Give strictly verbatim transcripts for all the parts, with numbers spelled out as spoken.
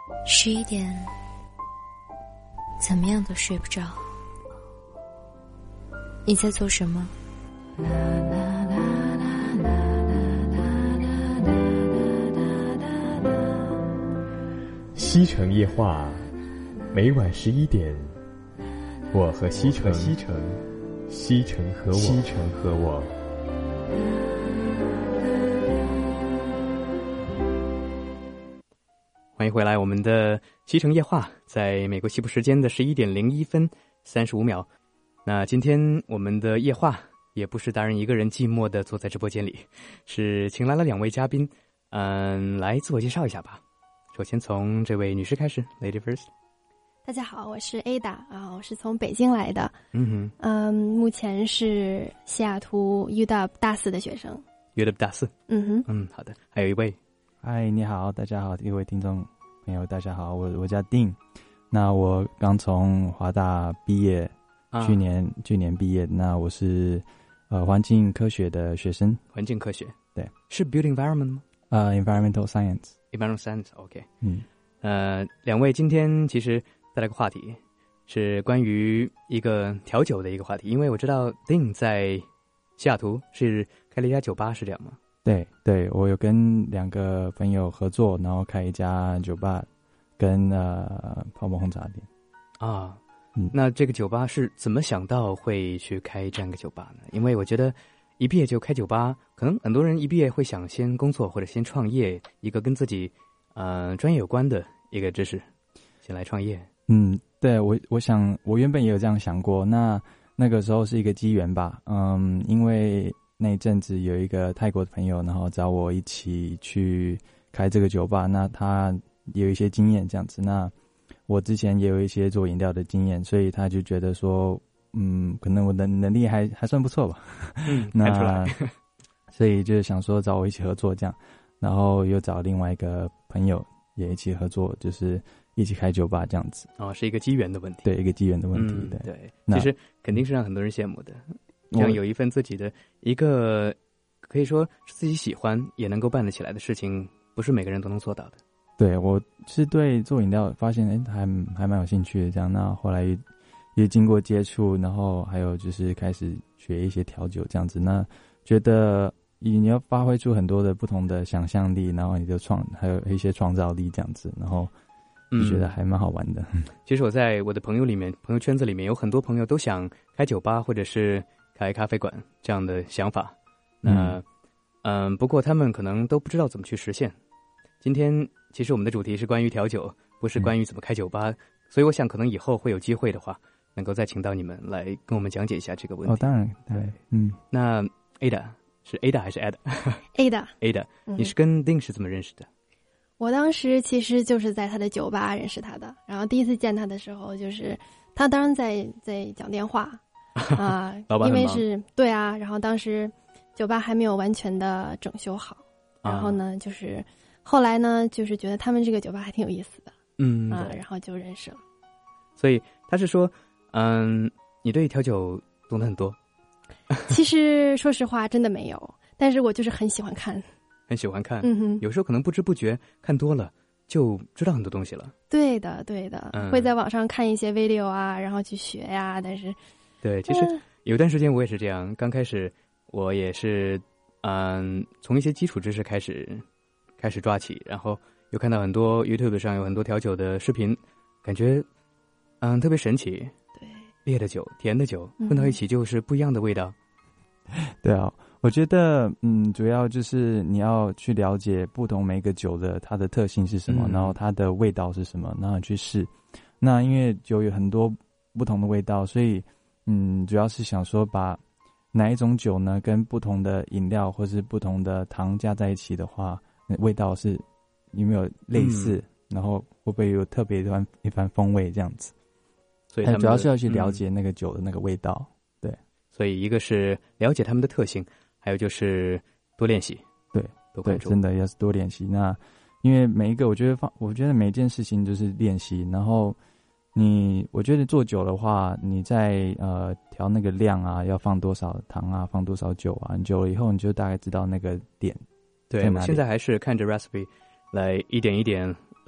十一点，怎么样都睡不着。你在做什么？ 西城夜话，每晚十一点，我和西城，西城，西城和我，西城和我。 欢迎回来，我们的西城夜话，在美国西部时间的十一点零一分三十五秒。那今天我们的夜话也不是达人一个人寂寞的坐在直播间里，是请来了两位嘉宾，嗯，来自我介绍一下吧。首先从这位女士开始 ，Lady first。 大家好，我是 Ada 啊，我是从北京来的， 嗯哼， 嗯，目前是西雅图 U W 大四的学生。 U W 大四， 嗯哼， 嗯，好的。还有一位， 嗨，你好，大家好，各位听众朋友，大家好，我我叫丁，那我刚从华大毕业， 啊、 去年去年毕业，那我是呃环境科学的学生， 环境科学， 对， 是 Build Environment 吗？ 呃 ，Environmental Science。Environmental Science，OK，、okay. 嗯， 呃，两位今天其实带来个话题，是关于一个调酒的一个话题，因为我知道 Ding 在西雅图是开了一家酒吧，是这样吗？ 对对，我有跟两个朋友合作，然后开一家酒吧，跟呃泡沫红茶店。 啊， 嗯， 那这个酒吧是怎么想到会去开这样一个酒吧呢？因为我觉得一毕业就开酒吧，可能很多人一毕业会想先工作或者先创业，一个跟自己呃专业有关的一个知识，先来创业。 嗯，对，我我想我原本也有这样想过，那那个时候是一个机缘吧，嗯，因为那一阵子有一个泰国的朋友，然后找我一起去开这个酒吧，那他也有一些经验这样子，那我之前也有一些做饮料的经验，所以他就觉得说，嗯，可能我的能力还还算不错吧， 嗯， 那看出来， 所以就想说找我一起合作这样，然后又找另外一个朋友也一起合作，就是一起开酒吧这样子。 哦，是一个机缘的问题。 对，一个机缘的问题。 嗯、 对对，其实肯定是让很多人羡慕的，这样有一份自己的一个可以说是自己喜欢也能够办得起来的事情，不是每个人都能做到的。 对，我是对做饮料发现哎还还蛮有兴趣的这样，那后来也也经过接触，然后还有就是开始学一些调酒这样子，那觉得你要发挥出很多的不同的想象力，然后你的创还有一些创造力这样子，然后就觉得还蛮好玩的。 嗯、其实我在我的朋友里面朋友圈子里面有很多朋友都想开酒吧或者是开咖啡馆这样的想法，那嗯、呃，不过他们可能都不知道怎么去实现。今天其实我们的主题是关于调酒，不是关于怎么开酒吧，嗯、所以我想可能以后会有机会的话能够再请到你们来跟我们讲解一下这个问题。 哦，当然，对，嗯。 那 Ada 是 Ada 还是 Ada？Ada， Ada， 你是跟 Ding 是怎么认识的？ 我当时其实就是在他的酒吧认识他的，然后第一次见他的时候，就是他当然在在讲电话啊， 呃、 因为是对啊，然后当时酒吧还没有完全的整修好，然后呢，啊、就是后来呢，就是觉得他们这个酒吧还挺有意思的， 嗯啊，然后就认识了。 所以他是说，嗯，你对调酒懂得很多？ 其实说实话，真的没有，但是我就是很喜欢看。 很喜欢看， 嗯哼， 有时候可能不知不觉看多了，就知道很多东西了。 对的，对的，嗯、会在网上看一些 video 啊，然后去学呀、啊。但是， 对，其实有段时间我也是这样，刚开始我也是，嗯，从一些基础知识开始开始抓起，然后又看到很多 YouTube 上有很多调酒的视频，感觉嗯特别神奇。 对， 烈的酒、甜的酒混到一起就是不一样的味道。 嗯、对啊。我觉得，嗯，主要就是你要去了解不同每个酒的它的特性是什么，嗯、然后它的味道是什么，然后你去试。那因为酒有很多不同的味道，所以，嗯，主要是想说把哪一种酒呢跟不同的饮料或是不同的糖加在一起的话，味道是有没有类似，嗯、然后会不会有特别的一番风味这样子。 所以他们主要是要去了解那个酒的那个味道，嗯、对。 所以一个是了解他们的特性。还有就是多练习， 对， 多关注， 真的要是多练习。那因为每一个，我觉得放，我觉得每一件事情就是练习。然后你，我觉得做久的话，你在呃调那个量啊，要放多少糖啊，放多少酒啊，你久了以后，你就大概知道那个点。 对，我现在还是看着 recipe 来一点一点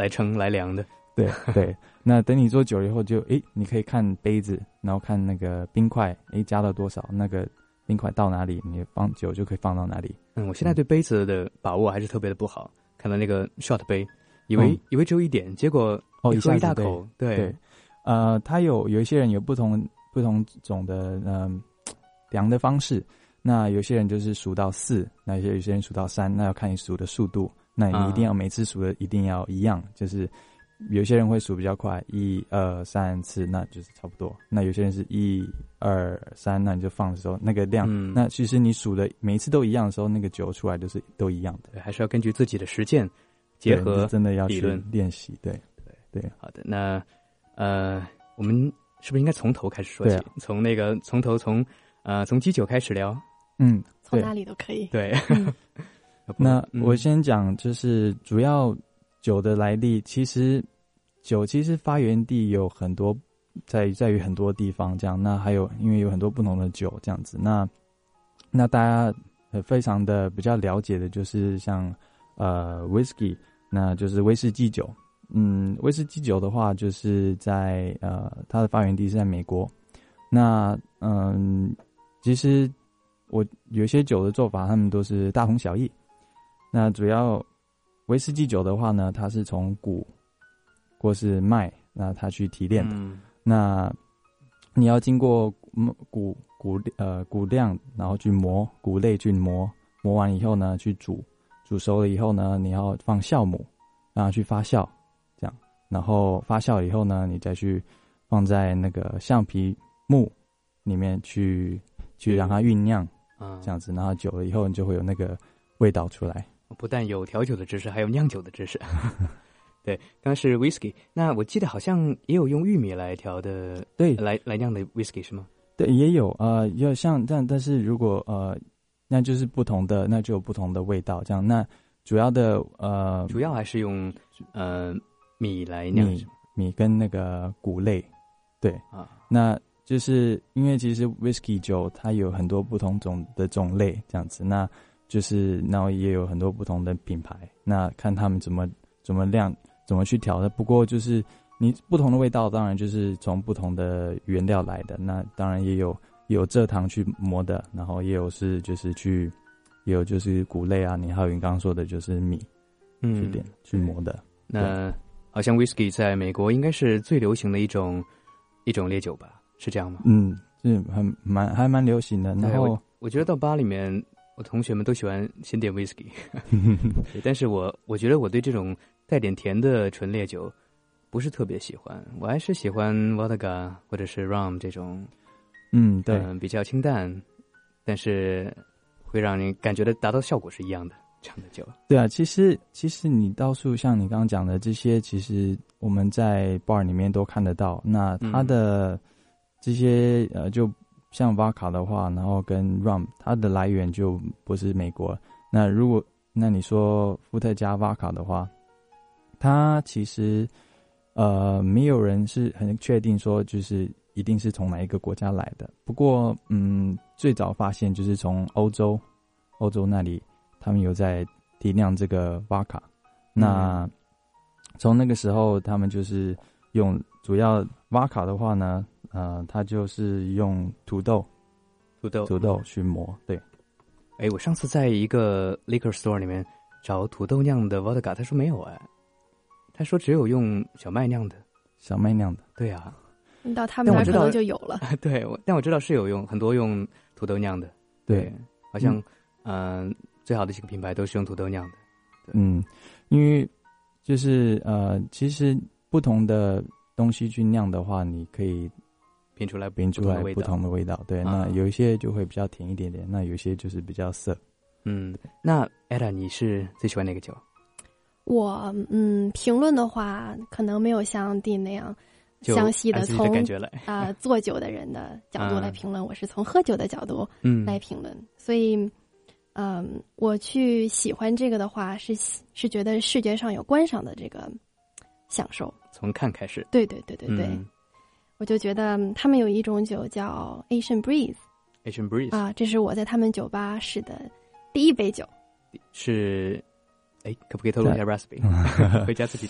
来称来量的。 对对，那等你做久了以后就，诶，你可以看杯子，然后看那个冰块，诶，加了多少，那个冰块到哪里，你放久就可以放到哪里。 嗯，我现在对杯子的把握还是特别的不好，看到那个 shot 杯，以为、嗯、以为只有一点，结果哦， 一喝一大口， 对对，呃，它有有一些人有不同不同种的嗯量的方式，那有些人就是数到四，那有些有些人数到三，那要看你数的速度，那你一定要每次数的一定要一样，就是。有些人会数比较快，一二三四，那就是差不多。那有些人是一二三，那你就放的时候那个量，嗯、那其实你数的每一次都一样的时候，那个酒出来都是都一样的。 对，还是要根据自己的实践结合真的要去练习。对对对， 好的。那呃，我们是不是应该从头开始说起？啊、从那个从头从呃从基酒开始聊？ 嗯， 从哪里都可以。 对。 嗯、那我先讲，就是主要酒的来历，其实。酒其实发源地有很多，在在于很多地方这样。那还有因为有很多不同的酒这样子。那那大家非常的比较了解的就是像呃 whisky， 那就是威士忌酒。嗯，威士忌酒的话，就是在呃它的发源地是在美国。那嗯，其实我有些酒的做法，他们都是大同小异。那主要威士忌酒的话呢，它是从谷或是麦，那它去提炼的。嗯、那你要经过谷谷呃谷量，然后去磨谷类去磨，磨完以后呢，去煮，煮熟了以后呢，你要放酵母，让它去发酵，这样，然后发酵了以后呢，你再去放在那个橡皮木里面去去让它酝酿，嗯、这样子，然后久了以后，你就会有那个味道出来。 不但有调酒的知识，还有酿酒的知识。对，刚刚是 whisky， 那我记得好像也有用玉米来调的， 对， 来来酿的 whisky 是吗？ 对，也有，呃，有像这样，但是如果呃，那就是不同的，那就有不同的味道，这样。那主要的呃， 主要还是用呃米来酿， 米米跟那个谷类，对啊，那就是因为其实 whisky 酒它有很多不同种的种类，这样子，那就是然后也有很多不同的品牌，那看他们怎么怎么酿。怎么去调的？不过就是你不同的味道，当然就是从不同的原料来的。那当然也有也有蔗糖去磨的，然后也有是就是去也有就是谷类啊，你还有你刚刚说的就是米，嗯，去点去磨的。 那好像 whisky 在美国应该是最流行的一种一种烈酒吧？是这样吗？ 嗯，是很蛮还蛮流行的。然后我, 我觉得到吧里面，我同学们都喜欢先点 whisky， 但是我我觉得我对这种带点甜的纯烈酒不是特别喜欢，我还是喜欢 vodka 或者是 rum 这种， 嗯，对， 嗯，比较清淡，但是会让你感觉的达到效果是一样的这样的酒。 对啊，其实其实你到处像你刚刚讲的这些，其实我们在 bar 里面都看得到。那它的这些、嗯、呃，就像 vodka 的话，然后跟 rum， 它的来源就不是美国。那如果那你说伏特加 vodka 的话，它其实呃没有人是很确定说就是一定是从哪一个国家来的。不过嗯，最早发现就是从欧洲，欧洲那里他们有在提酿这个 vodka。那从那个时候，他们就是用主要 vodka 的话呢，呃，它就是用土豆， 土豆， 土豆去磨。对， 哎，我上次在一个 liquor store 里面找土豆酿的 vodka， 他说没有哎。他说只有用小麦酿的， 小麦酿的， 对啊， 到他们那可能就有了。 对，但我知道是有用，很多用土豆酿的。对，对好像嗯、呃，最好的几个品牌都是用土豆酿的。 嗯，因为就是呃，其实不同的东西去酿的话，你可以品出来品出来不同的味道。对，啊、那有一些就会比较甜一点点，那有一些就是比较涩。 嗯，那 Ella 你是最喜欢哪个酒？ 我嗯，评论的话，可能没有像 Dean 那样详细的从啊、呃、做酒的人的角度来评论，嗯、我是从喝酒的角度来评论，嗯、所以嗯、呃，我去喜欢这个的话，是是觉得视觉上有观赏的这个享受， 从看开始。 对对对对对，嗯、我就觉得他们有一种酒叫 Asian Breeze，Asian Breeze 啊，这是我在他们酒吧试的第一杯酒， 是。哎，可不可以透露一下 recipe？ 回家自己调。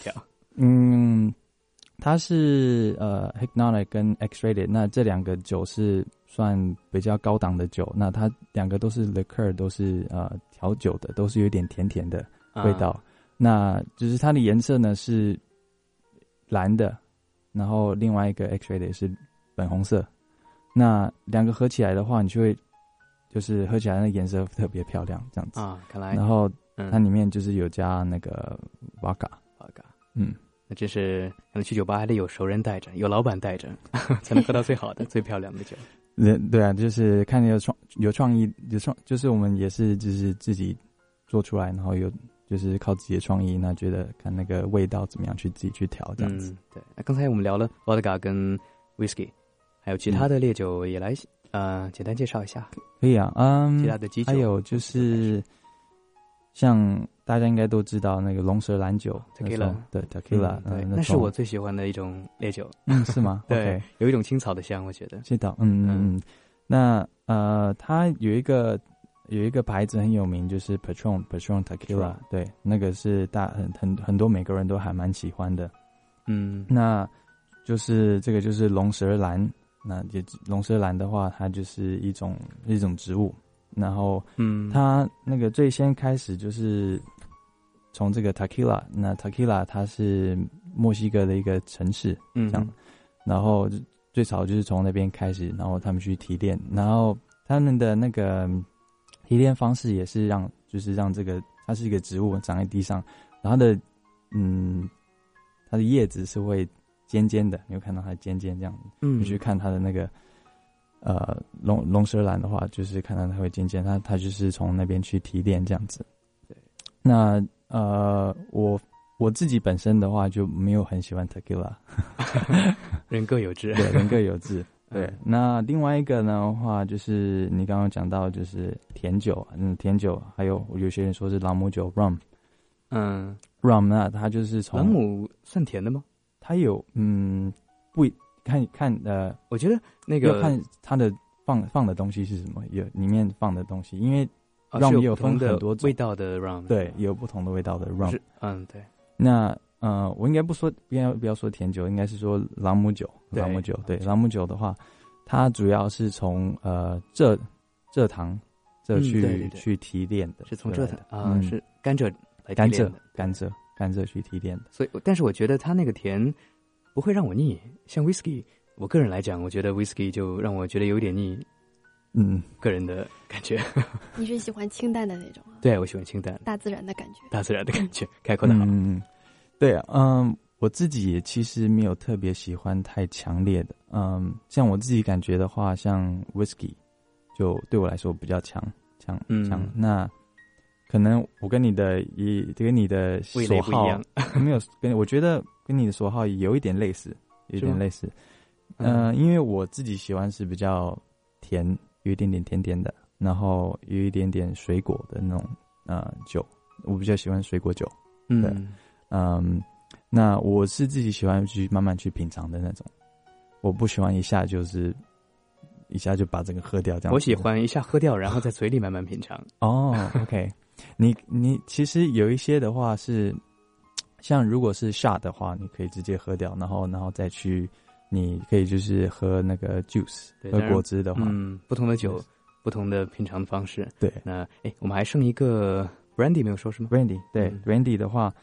嗯，它是呃 Hypnotic 跟 X-Rated， 那这两个酒是算比较高档的酒，那它两个都是 liqueur， 都是呃调酒的，都是有点甜甜的味道。啊、那就是它的颜色呢是蓝的，然后另外一个 X-Rated 是粉红色。那两个合起来的话，你就会就是喝起来那颜色特别漂亮，这样子啊。看来， 然后它里面就是有加那个 vodka，vodka， 嗯， 那这是可能去酒吧还得有熟人带着，有老板带着，才能喝到最好的、最漂亮的酒。 对啊，就是看有创有创意，有创，就是我们也是就是自己做出来，然后有就是靠自己的创意，那觉得看那个味道怎么样去自己去调这样子。 嗯、对，那刚才我们聊了 vodka 跟 whisky。还有其他的烈酒也来、嗯、呃简单介绍一下。 可以啊，嗯， 其他的基酒还有就是像大家应该都知道那个龙舌兰酒 tequila， 对 tequila， 嗯、对，那是我最喜欢的一种烈酒。 嗯，是吗？ 对， okay， 有一种青草的香，我觉得。 知道，嗯嗯嗯。那呃，它有一个有一个牌子很有名，就是 Patron Patron Tequila， 对，那个是大很很很多美国人都还蛮喜欢的。 嗯， 那就是这个就是龙舌兰。那也龙舌兰的话，它就是一种一种植物，然后，嗯，它那个最先开始就是从这个 Tequila， 那 Tequila 它是墨西哥的一个城市，嗯，这样，然后最早就是从那边开始，然后他们去提炼，然后他们的那个提炼方式也是让就是让这个它是一个植物长在地上，然后它的嗯它的叶子是会尖尖的，你会看到它尖尖这样，嗯，你去看它的那个呃龙龙舌兰的话，就是看到它会尖尖，它它就是从那边去提炼这样子。对，那呃我我自己本身的话就没有很喜欢 tequila， 人各有志， 对，人各有志。对，嗯、那另外一个呢的话，就是你刚刚讲到就是甜酒，嗯，甜酒，还有有些人说是朗姆酒 rum， 嗯 rum， 那它就是从朗姆算甜的吗？ 它有嗯不看看呃， 我觉得那个要看它的放放的东西是什么，有里面放的东西，因为 rum 也有分很多味道的 rum， 对，也有不同的味道的 rum， 嗯，对。 那呃，我应该不说不要不要说甜酒，应该是说朗姆酒，朗姆酒，对，朗姆酒的话，它主要是从呃蔗蔗糖蔗去、嗯、对对对去提炼的， 是从蔗糖啊、呃，是甘蔗来提炼的， 甘蔗甘蔗。甘蔗去提炼的， 所以，但是我觉得它那个甜不会让我腻。像 whisky， 我个人来讲，我觉得 whisky 就让我觉得有点腻。嗯，个人的感觉。 你是喜欢清淡的那种啊？ 对，我喜欢清淡， 大自然的感觉。 大自然的感觉，开阔的好。 嗯，对啊，嗯，我自己也其实没有特别喜欢太强烈的。嗯，像我自己感觉的话，像 whisky 就对我来说比较强强强。嗯、那可能我跟你的也跟你的所好没有跟我觉得跟你的所好有一点类似，有一点类似。嗯、呃，因为我自己喜欢是比较甜，有一点点甜甜的，然后有一点点水果的那种呃酒，我比较喜欢水果酒。对，嗯，嗯，那我是自己喜欢去慢慢去品尝的那种，我不喜欢一下就是一下就把这个喝掉这样。 我喜欢一下喝掉，然后在嘴里慢慢品尝。 哦 ，OK。你你其实有一些的话是，像如果是 shot 的话，你可以直接喝掉，然后然后再去，你可以就是喝那个 juice， 喝果汁的话， 嗯，不同的酒，不同的品尝的方式。 对， 那哎，我们还剩一个 brandy 没有说是吗 ？brandy 对、嗯、brandy 的话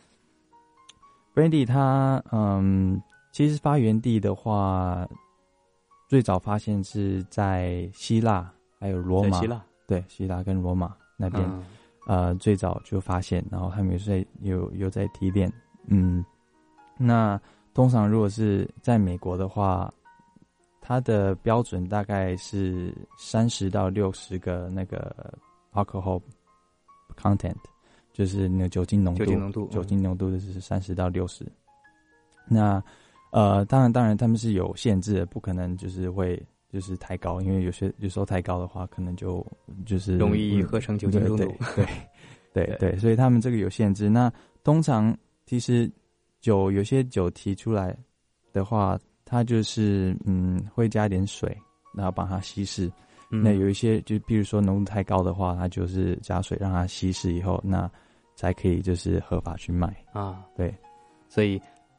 ，brandy 它嗯，其实发源地的话，最早发现是在希腊还有罗马， 希腊对，希腊跟罗马那边。嗯呃，最早就发现，然后他们有在有有在提炼，嗯，那通常如果是在美国的话，它的标准大概是三十到六十个那个 alcohol content， 就是那个酒精浓度， 酒精浓度， 酒精浓度的是三十到六十。那呃，当然当然他们是有限制的，不可能就是会。就是太高，因为有些有时候太高的话，可能就就是容易合成酒精中毒。 对对对对，所以他们这个有限制。那通常其实酒有些酒提出来的话，它就是嗯会加一点水，然后帮它稀释。嗯、那有一些就比如说浓度太高的话，它就是加水让它稀释以后，那才可以就是合法去卖啊。 对， 所以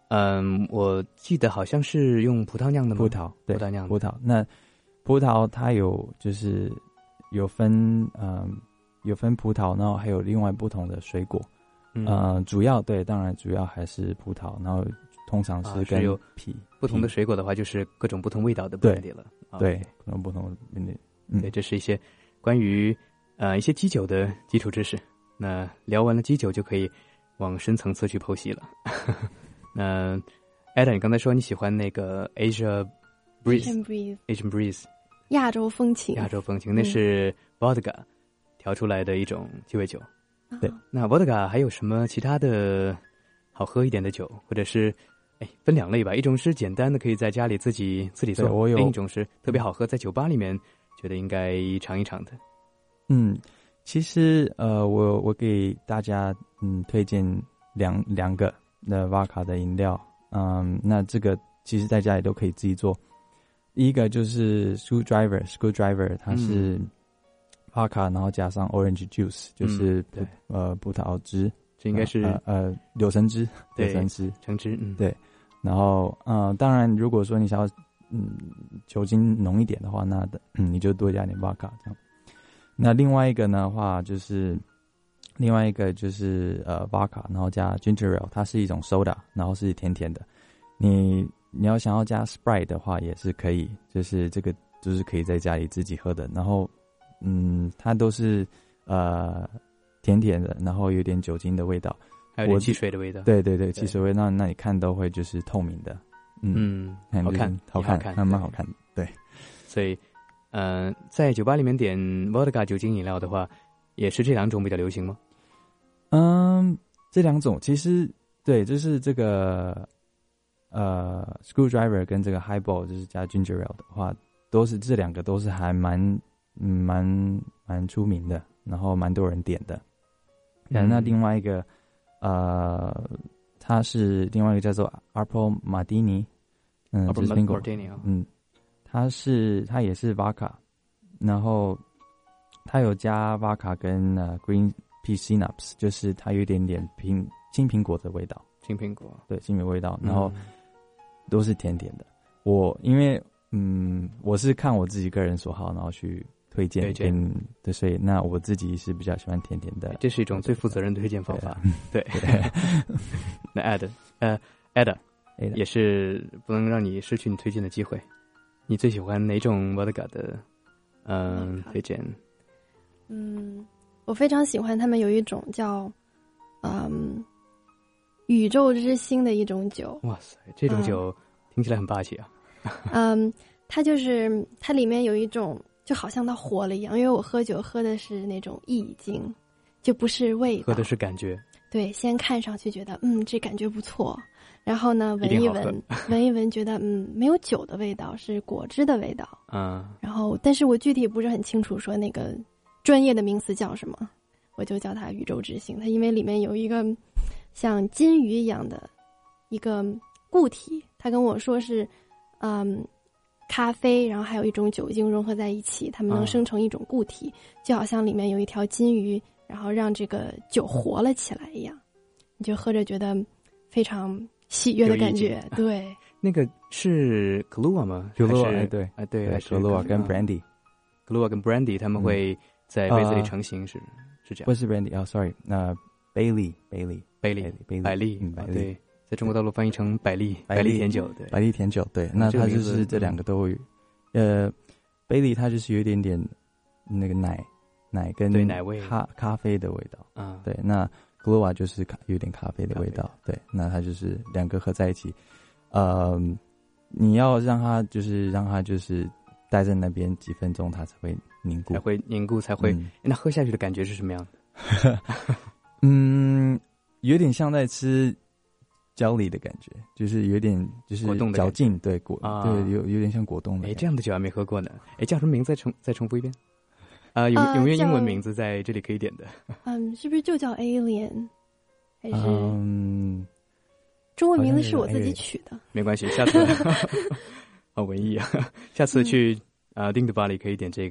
嗯，我记得好像是用葡萄酿的吗？ 葡萄，对， 葡萄酿的葡萄。那葡萄它有就是有分嗯有分葡萄，然后还有另外不同的水果。嗯、呃，主要对，当然主要还是葡萄，然后通常是跟皮、 啊、不同的水果的话，就是各种不同味道的 brandy 了。 对，对不同不同的 brandy。 嗯，对，这是一些关于呃一些基酒的基础知识。那聊完了基酒，就可以往深层次去剖析了。那 Ada， 你刚才说你喜欢那个 Asia Breeze，Asian Breeze，Asian Breeze， 亚洲风情， 亚洲风情，那是 Vodka 调出来的一种鸡尾酒。 对， 那 Vodka 还有什么其他的好喝一点的酒，或者是哎分两类吧？一种是简单的，可以在家里自己自己做； 我有另一种是特别好喝，在酒吧里面觉得应该尝一尝的。 嗯，其实呃，我我给大家嗯推荐两两个的 Vodka 的饮料，嗯，那这个其实在家里都可以自己做。一个就是 Screwdriver Screwdriver， 它是 Vodka，、嗯、然后加上 Orange Juice， 就是葡、嗯、呃葡萄汁， 这应该是呃呃柳橙汁，柳橙汁橙汁，嗯， 对。然后呃，当然如果说你想要嗯酒精浓一点的话，那嗯你就多加点 Vodka 这样。那另外一个呢话就是另外一个就是呃 Vodka， 然后加 Ginger Ale， 它是一种 soda， 然后是甜甜的。你你要想要加 Sprite 的话也是可以，就是这个就是可以在家里自己喝的。然后嗯，它都是呃甜甜的，然后有点酒精的味道， 还有点汽水的味道。 对对对，汽水味。那那你看都会就是透明的， 嗯，嗯好看， 好看， 看， 还蛮好看的。对， 所以呃，在酒吧里面点 Vodka 酒精饮料的话，也是这两种比较流行吗？ 嗯，这两种其实对，就是这个呃 Screwdriver 跟这个 Highball， 就是加 Ginger Ale 的话，都是这两个都是还蛮嗯蛮蛮出名的，然后蛮多人点的。嗯，那另外一个呃，它是另外一个叫做 Apple Martini， 嗯 ，Apple Martini 啊， 嗯，它是它也是 Vodka， 然后它有加 Vodka 跟呃 Green Pea Syrups， 就是它有一点点苹青苹果的味道， 青苹果， 对，青苹果味道，然后都是甜甜的。我因为嗯，我是看我自己个人所好，然后去推荐给你的，所以那我自己是比较喜欢甜甜的。 这是一种最负责任的推荐方法。对，对对那 Ada 呃 Ada 也是不能让你失去你推荐的机会。你最喜欢哪种 Vodka 的嗯推荐？ 嗯，我非常喜欢他们有一种叫嗯宇宙之星的一种酒。 哇塞，这种酒听起来很霸气啊。 嗯，它就是它里面有一种就好像它活了一样，因为我喝酒喝的是那种意境，就不是味道， 喝的是感觉。 对，先看上去觉得嗯这感觉不错，然后呢闻一闻闻一闻觉得嗯没有酒的味道，是果汁的味道。 嗯， 然后但是我具体不是很清楚说那个专业的名词叫什么，我就叫它宇宙之星。它因为里面有一个像金鱼一样的一个固体，他跟我说是嗯咖啡，然后还有一种酒精融合在一起，它们能生成一种固体，就好像里面有一条金鱼，然后让这个酒活了起来一样，你就喝着觉得非常喜悦的感觉。对， 那个是 Kahlua 吗？ Kahlua， 对啊，对，还是 Kahlua 跟 Brandy，Kahlua 跟 Brandy 他们会在杯子里成型，是是这样。 不是 Brandy 啊 ，sorry， 那 Bailey Bailey Bailey Bailey 百利， 百利， 对，在中国大陆翻译成百利百利甜酒，对， 百利甜酒，对，那它就是这两个都会，呃 ，Bailey 它就是有一点点那个奶奶跟对奶味咖咖啡的味道啊， 对，那 Kahlua 就是咖有点咖啡的味道，对，那它就是两个合在一起，呃，你要让它就是让它就是待在那边几分钟，它才会凝固， 才会凝固，才会。嗯、那喝下去的感觉是什么样的？嗯，有点像在吃jelly的感觉，就是有点就是嚼劲，对果、啊、对有有点像果冻的。 哎，这样的酒还没喝过呢。哎，叫什么名字？再重再重复一遍。啊、呃，有有没有英文名字在这里可以点的？ 嗯，是不是就叫 Alien？ 还是？ 嗯， 中文名字是我自己取的。 没关系，下次好文艺啊！下次去啊丁德巴里可以点这个，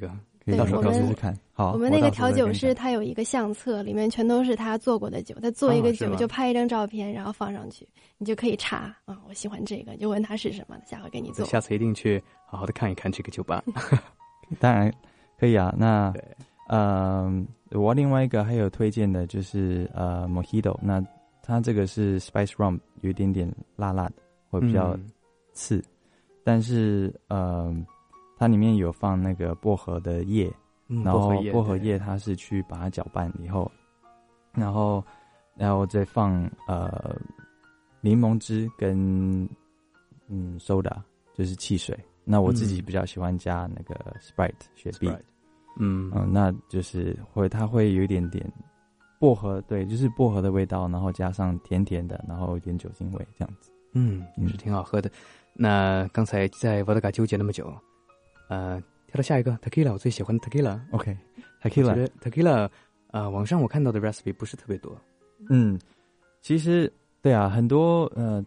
到时候告诉看。好， 我们那个调酒师他有一个相册，里面全都是他做过的酒，他做一个酒就拍一张照片，然后放上去，你就可以查啊，我喜欢这个，就问他是什么，下回给你做。 下次一定去好好的看一看这个酒吧。 当然可以啊，那呃，我另外一个还有推荐的就是呃 Mojito， 那它这个是 Spice Rum， 有一点点辣辣的，会比较刺，嗯、但是呃，它里面有放那个薄荷的叶。 嗯、 然后薄荷叶它是去把它搅拌以后，然后然后再放呃柠檬汁跟嗯 soda 就是汽水。那我自己比较喜欢加那个 Sprite 雪碧， 嗯嗯，那就是会它会有一点点薄荷，对，就是薄荷的味道，然后加上甜甜的，然后有点酒精味这样子， 嗯，也是挺好喝的。那刚才在伏特加纠结那么久，呃。跳到下一个 tequila， 我最喜欢的 tequila。OK，tequila，、okay, 我觉得 tequila， 啊、呃，网上我看到的 recipe 不是特别多。 嗯，其实对啊，很多呃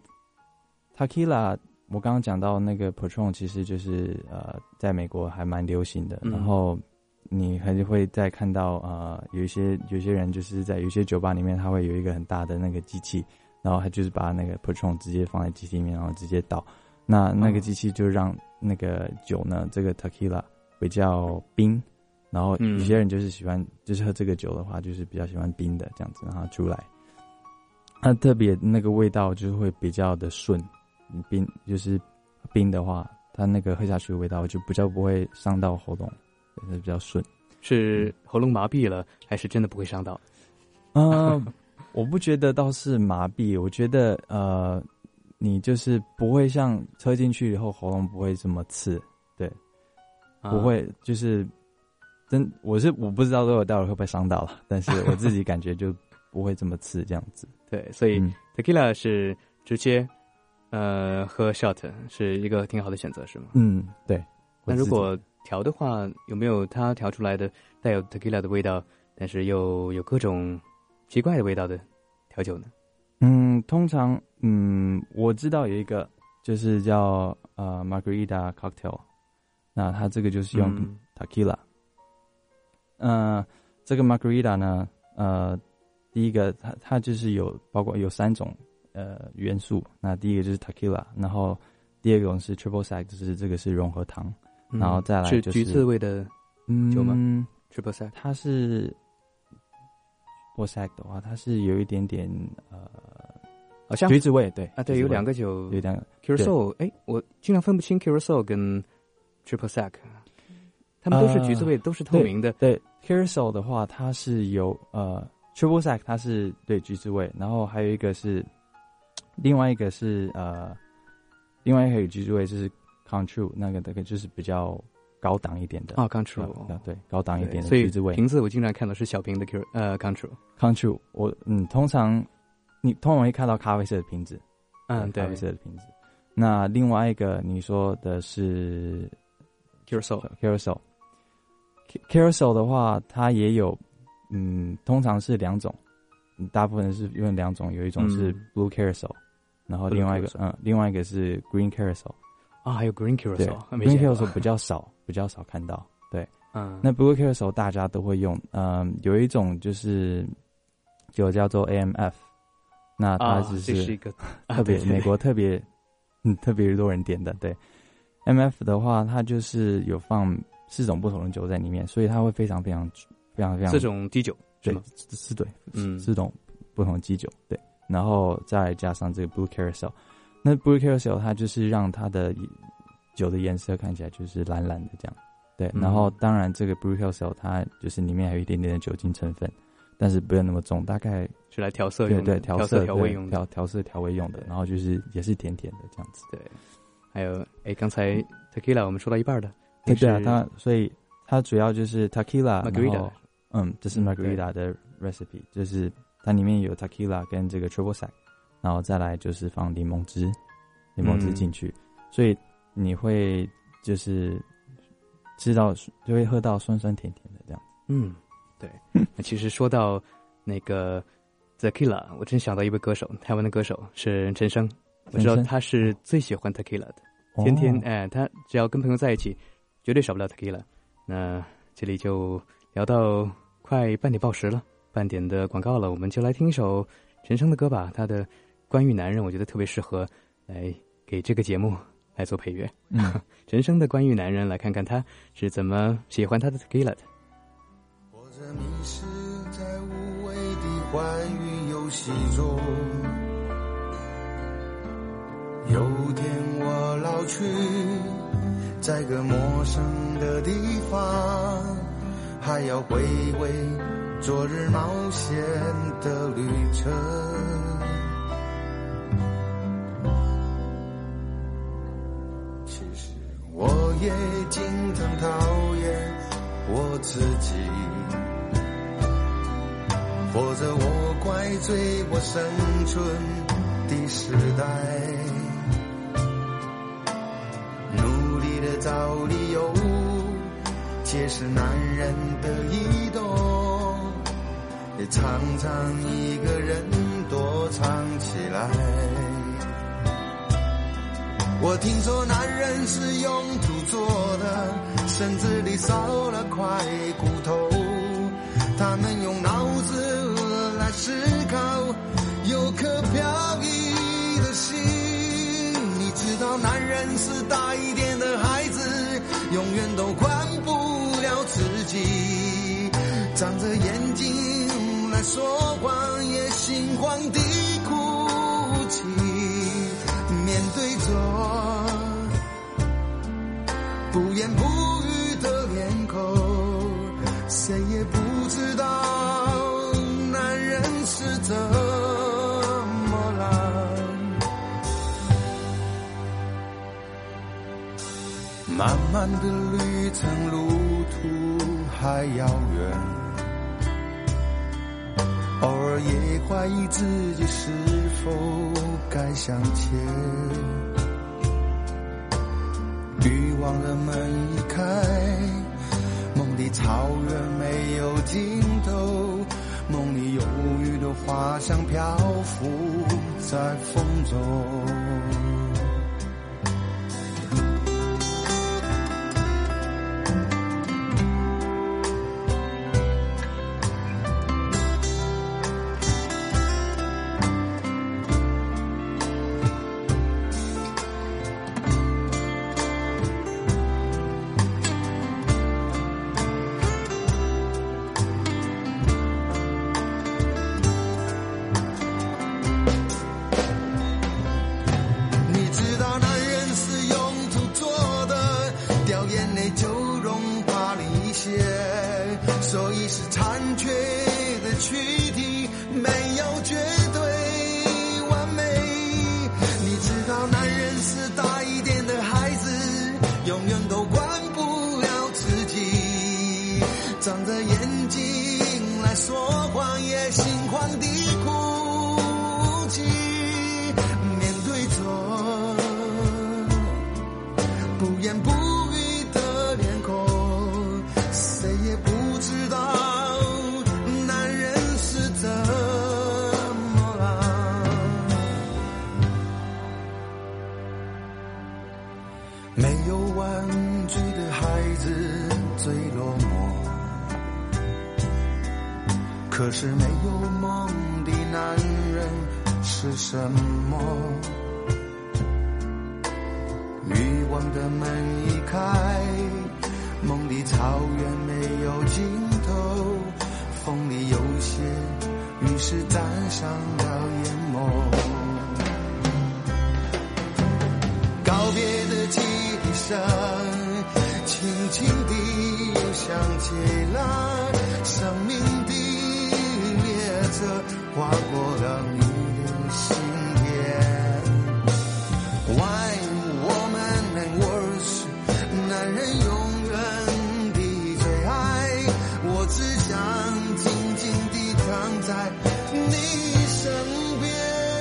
tequila， 我刚刚讲到那个 Patron， 其实就是呃，在美国还蛮流行的。嗯、然后你还是会再看到呃，有一些有些人就是在有些酒吧里面，他会有一个很大的那个机器，然后他就是把那个 Patron 直接放在机器里面，然后直接倒。那那个机器就让那个酒呢，这个 tequila 比较冰，然后有些人就是喜欢，嗯、就是喝这个酒的话，就是比较喜欢冰的这样子，让它出来。它特别那个味道就是会比较的顺，冰就是冰的话，它那个喝下去的味道就比较不会伤到喉咙，是比较顺。 是喉咙麻痹了，还是真的不会伤到？ 啊、呃，我不觉得倒是麻痹，我觉得呃。你就是不会像喝进去以后喉咙不会这么刺，对，啊、不会就是真我是我不知道我待会会不会伤到了，但是我自己感觉就不会这么刺这样子。 对，所以、嗯、tequila 是直接呃喝 shot 是一个挺好的选择，是吗？ 嗯，对。 那如果调的话，有没有它调出来的带有 tequila 的味道，但是又有各种奇怪的味道的调酒呢？ 嗯，通常，嗯，我知道有一个就是叫呃 Margarita Cocktail， 那它这个就是用 Tequila，嗯、呃，这个 Margarita 呢，呃，第一个它它就是有包括有三种呃元素，那第一个就是 Tequila， 然后第二种是 Triple Sec， 就是这个是融合糖，嗯、然后再来就是是橘子味的酒吗？嗯 ，Triple Sec， 它是。波塞的话，它是有一点点呃， 好像橘子味，对啊，对，有两个酒， 有两个 Curacao， 哎，我经常分不清 Curacao 跟 Triple Sec， 他们都是橘子味，呃、都是透明的。 对, 对 Curacao 的话，它是有呃 Triple Sec， 它是对橘子味，然后还有一个是另外一个是呃，另外一个有橘子味就是 Cointreau， 那个那个就是比较。高档一点的啊 ，Cointreau， 对，高档一点的橘子味。 瓶子我经常看到是小瓶的 Q 呃 Cointreau，Cointreau， 我嗯，通常你通常会看到咖啡色的瓶子， 嗯，对， 咖啡色的瓶子。那另外一个你说的是 Curacao，Curacao，Curacao 的话，它也有，嗯，通常是两种，大部分是用两种，有一种是 Blue Curacao，、嗯、然后另外一个嗯，另外一个是 Green Curacao。 啊，还有 Green Curacao，Green Curacao 比较少，比较少看到。对， 嗯， 那 Blue Curacao 大家都会用。嗯，有一种就是酒叫做 A M F， 那它只是、 啊、这是一个特别、啊、美国特别嗯特别多人点的。对 ，M F 的话，它就是有放四种不同的酒在里面，所以它会非常非常非常非常四种基酒， 对，是对， 嗯， 四种不同的基酒，对，然后再加上这个 Blue Curacao。那 Blue Curacao 它就是让它的酒的颜色看起来就是蓝蓝的这样，对。嗯、然后当然这个 Blue Curacao 它就是里面还有一点点的酒精成分，但是不用那么重，大概是来调色用的， 对对，调色调味用的， 调调色调味用的。然后就是也是甜甜的这样子。 对。还有哎，刚才 Tequila 我们说到一半的， 对对啊，它所以它主要就是 Tequila， Margarita， 嗯，这是 Margarita 的 recipe，、嗯、就是它里面有 Tequila 跟这个 Triple Sec。然后再来就是放柠檬汁，柠檬汁进去，嗯、所以你会就是吃到就会喝到酸酸甜甜的这样子。 嗯，对。那其实说到那个 Tequila， 我真想到一位歌手，台湾的歌手是陈升，我知道他是最喜欢 Tequila 的，天天哎，他只要跟朋友在一起，绝对少不了 Tequila。那这里就聊到快半点报时了，半点的广告了，我们就来听一首陈升的歌吧。他的《关于男人》，我觉得特别适合来给这个节目来做配乐。嗯，陈升的《关于男人》，来看看他是怎么喜欢他的 Tequila 的。 或者迷失在无谓的欢愉游戏中，有天我老去，在个陌生的地方，还要回味昨日冒险的旅程。其实我也经常讨厌我自己，或者我怪罪我生存的时代，努力的找理由解释男人的移动，也常常一个人躲藏起来。我听说男人是用土做的，身子里少了块骨头，他们用脑子来思考，有颗飘逸的心。你知道男人是大一点的孩子，永远都管不了自己，张着眼睛来说谎，也心慌地哭泣。面对着不言不语的脸孔，谁也不知道男人是怎么了。漫漫的旅程，路途还遥远，偶尔也怀疑自己是否该向前。欲望的门一开，梦的草原没有尽头，梦里忧郁的花香漂浮在风中。没有玩具的孩子最落寞，可是没有梦的男人是什么？欲望的门一开，梦的草原没有尽头，风里有些于是沾上了眼眸。告别的汽笛声轻轻地又响起了，生命的列车划过了你的心田。 Why woman and words， 男人永远的最爱，我只想静静地躺在你身边。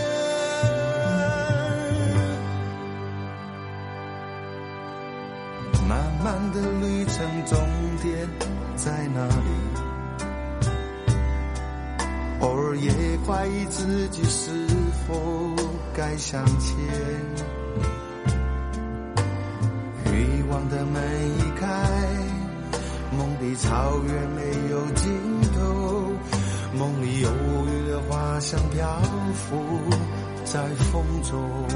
漫漫的旅程终点在哪里？偶尔也怀疑自己是否该向前。欲望的门一开，梦的草原没有尽头，梦里有月花香漂浮在风中。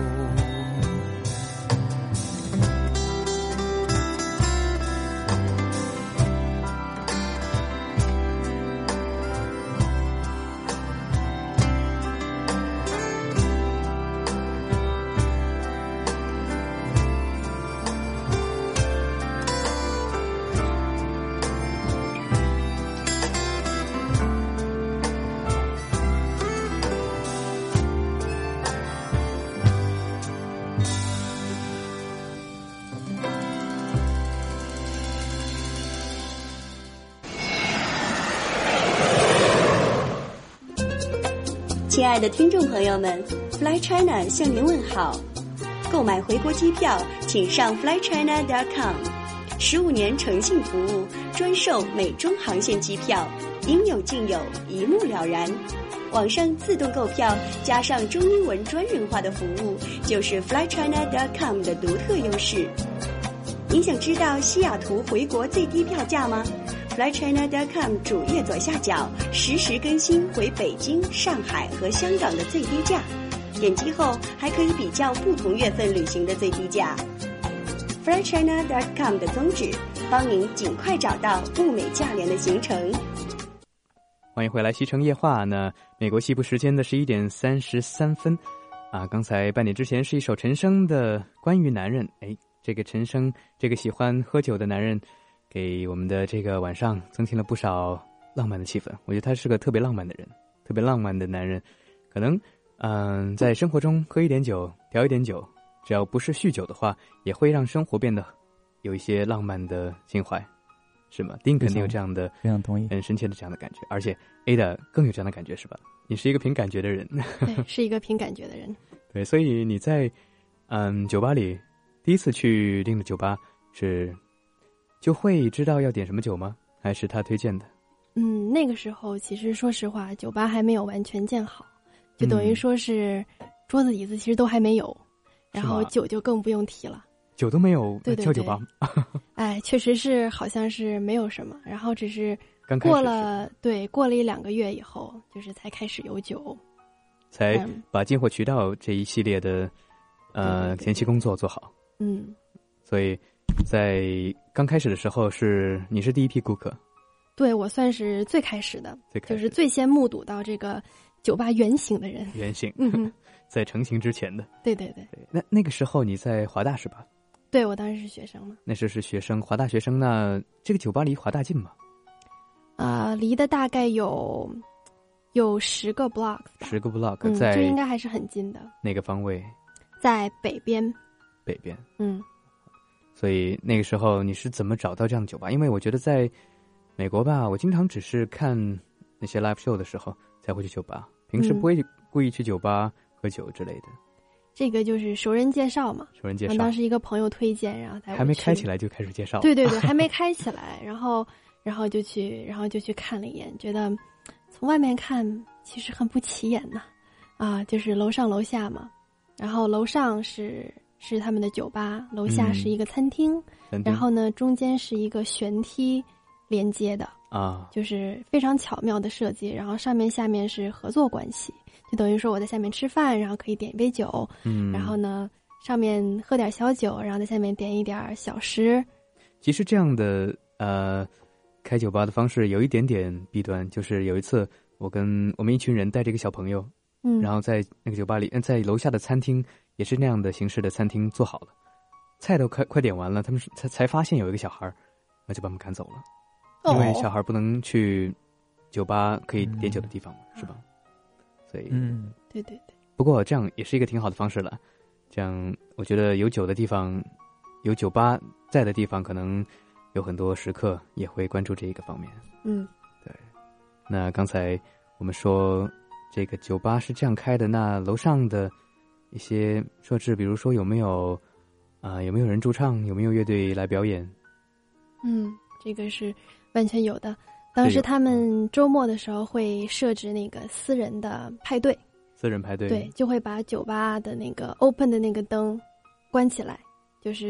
亲爱的听众朋友们 ，Fly China 向您问好。购买回国机票，请上 fly china dot com。十五年诚信服务，专售美中航线机票，应有尽有，一目了然。网上自动购票，加上中英文专人化的服务，就是 fly china dot com 的独特优势。您想知道西雅图回国最低票价吗？fly china dot com 主页左下角实时更新回北京、上海和香港的最低价，点击后还可以比较不同月份旅行的最低价。fly china dot com 的宗旨，帮您尽快找到物美价廉的行程。 欢迎回来西城夜话。那美国西部时间的十一点三十三分啊，刚才半点之前是一首陈升的《关于男人》。哎，这个陈升，这个喜欢喝酒的男人，给我们的这个晚上增添了不少浪漫的气氛。我觉得他是个特别浪漫的人，特别浪漫的男人。可能嗯、呃，在生活中喝一点酒，调一点酒，只要不是酗酒的话，也会让生活变得有一些浪漫的情怀，是吗？丁肯定有这样的， 非常同意， 很深切的这样的感觉。而且 Ada 更有这样的感觉，是吧？你是一个凭感觉的人。 对，是一个凭感觉的人。 对，所以你在嗯酒吧里第一次去丁的酒吧是就会知道要点什么酒吗？还是他推荐的？ 嗯，那个时候其实说实话，酒吧还没有完全建好，就等于说是桌子椅子其实都还没有，然后酒就更不用提了， 酒都没有， 对对对， 叫酒吧。 哎，确实是好像是没有什么，然后只是过了对过了一两个月以后，就是才开始有酒， 才把进货渠道这一系列的呃对对对前期工作做好。 嗯， 所以在刚开始的时候是你是第一批顾客。 对，我算是最开始的， 最开始就是最先目睹到这个酒吧原型的人。 原型， 嗯， 在成型之前的。 对对对。 对，那那个时候你在华大是吧？ 对，我当时是学生嘛。 那时是学生，华大学生。那这个酒吧离华大近吗？ 啊、呃，离的大概有有十个 block， 十个 block， 嗯， 在这应该还是很近的。 哪个方位？ 在北边。 北边。 嗯。 所以那个时候你是怎么找到这样的酒吧？因为我觉得在美国吧，我经常只是看那些 live show 的时候才会去酒吧，平时不会故意去酒吧喝酒之类的。 嗯、这个就是熟人介绍嘛， 熟人介绍。 当时一个朋友推荐，然后才还没开起来就开始介绍。 对对对，还没开起来，然后然后就去，然后就去看了一眼，觉得从外面看其实很不起眼呐，啊，就是楼上楼下嘛，然后楼上是是他们的酒吧，楼下是一个餐厅， 嗯、 然后呢中间是一个悬梯连接的啊， 就是非常巧妙的设计，然后上面下面是合作关系，就等于说我在下面吃饭，然后可以点一杯酒， 嗯， 然后呢上面喝点小酒，然后在下面点一点小食。 其实这样的呃开酒吧的方式有一点点弊端，就是有一次我跟我们一群人带着一个小朋友， 嗯， 然后在那个酒吧里，在楼下的餐厅也是那样的形式的餐厅做好了，菜都快快点完了，他们才才发现有一个小孩，那就把我们赶走了。因为小孩不能去酒吧可以点酒的地方嘛，嗯、是吧？所以， 嗯， 对对对。 不过这样也是一个挺好的方式了。这样，我觉得有酒的地方，有酒吧在的地方，可能有很多食客也会关注这一个方面。 嗯， 对。那刚才我们说这个酒吧是这样开的，那楼上的一些设置，比如说有没有啊、呃，有没有人驻唱，有没有乐队来表演？ 嗯，这个是完全有的。当时他们周末的时候会设置那个私人的派对， 私人派对， 对，就会把酒吧的那个 open 的那个灯关起来，就是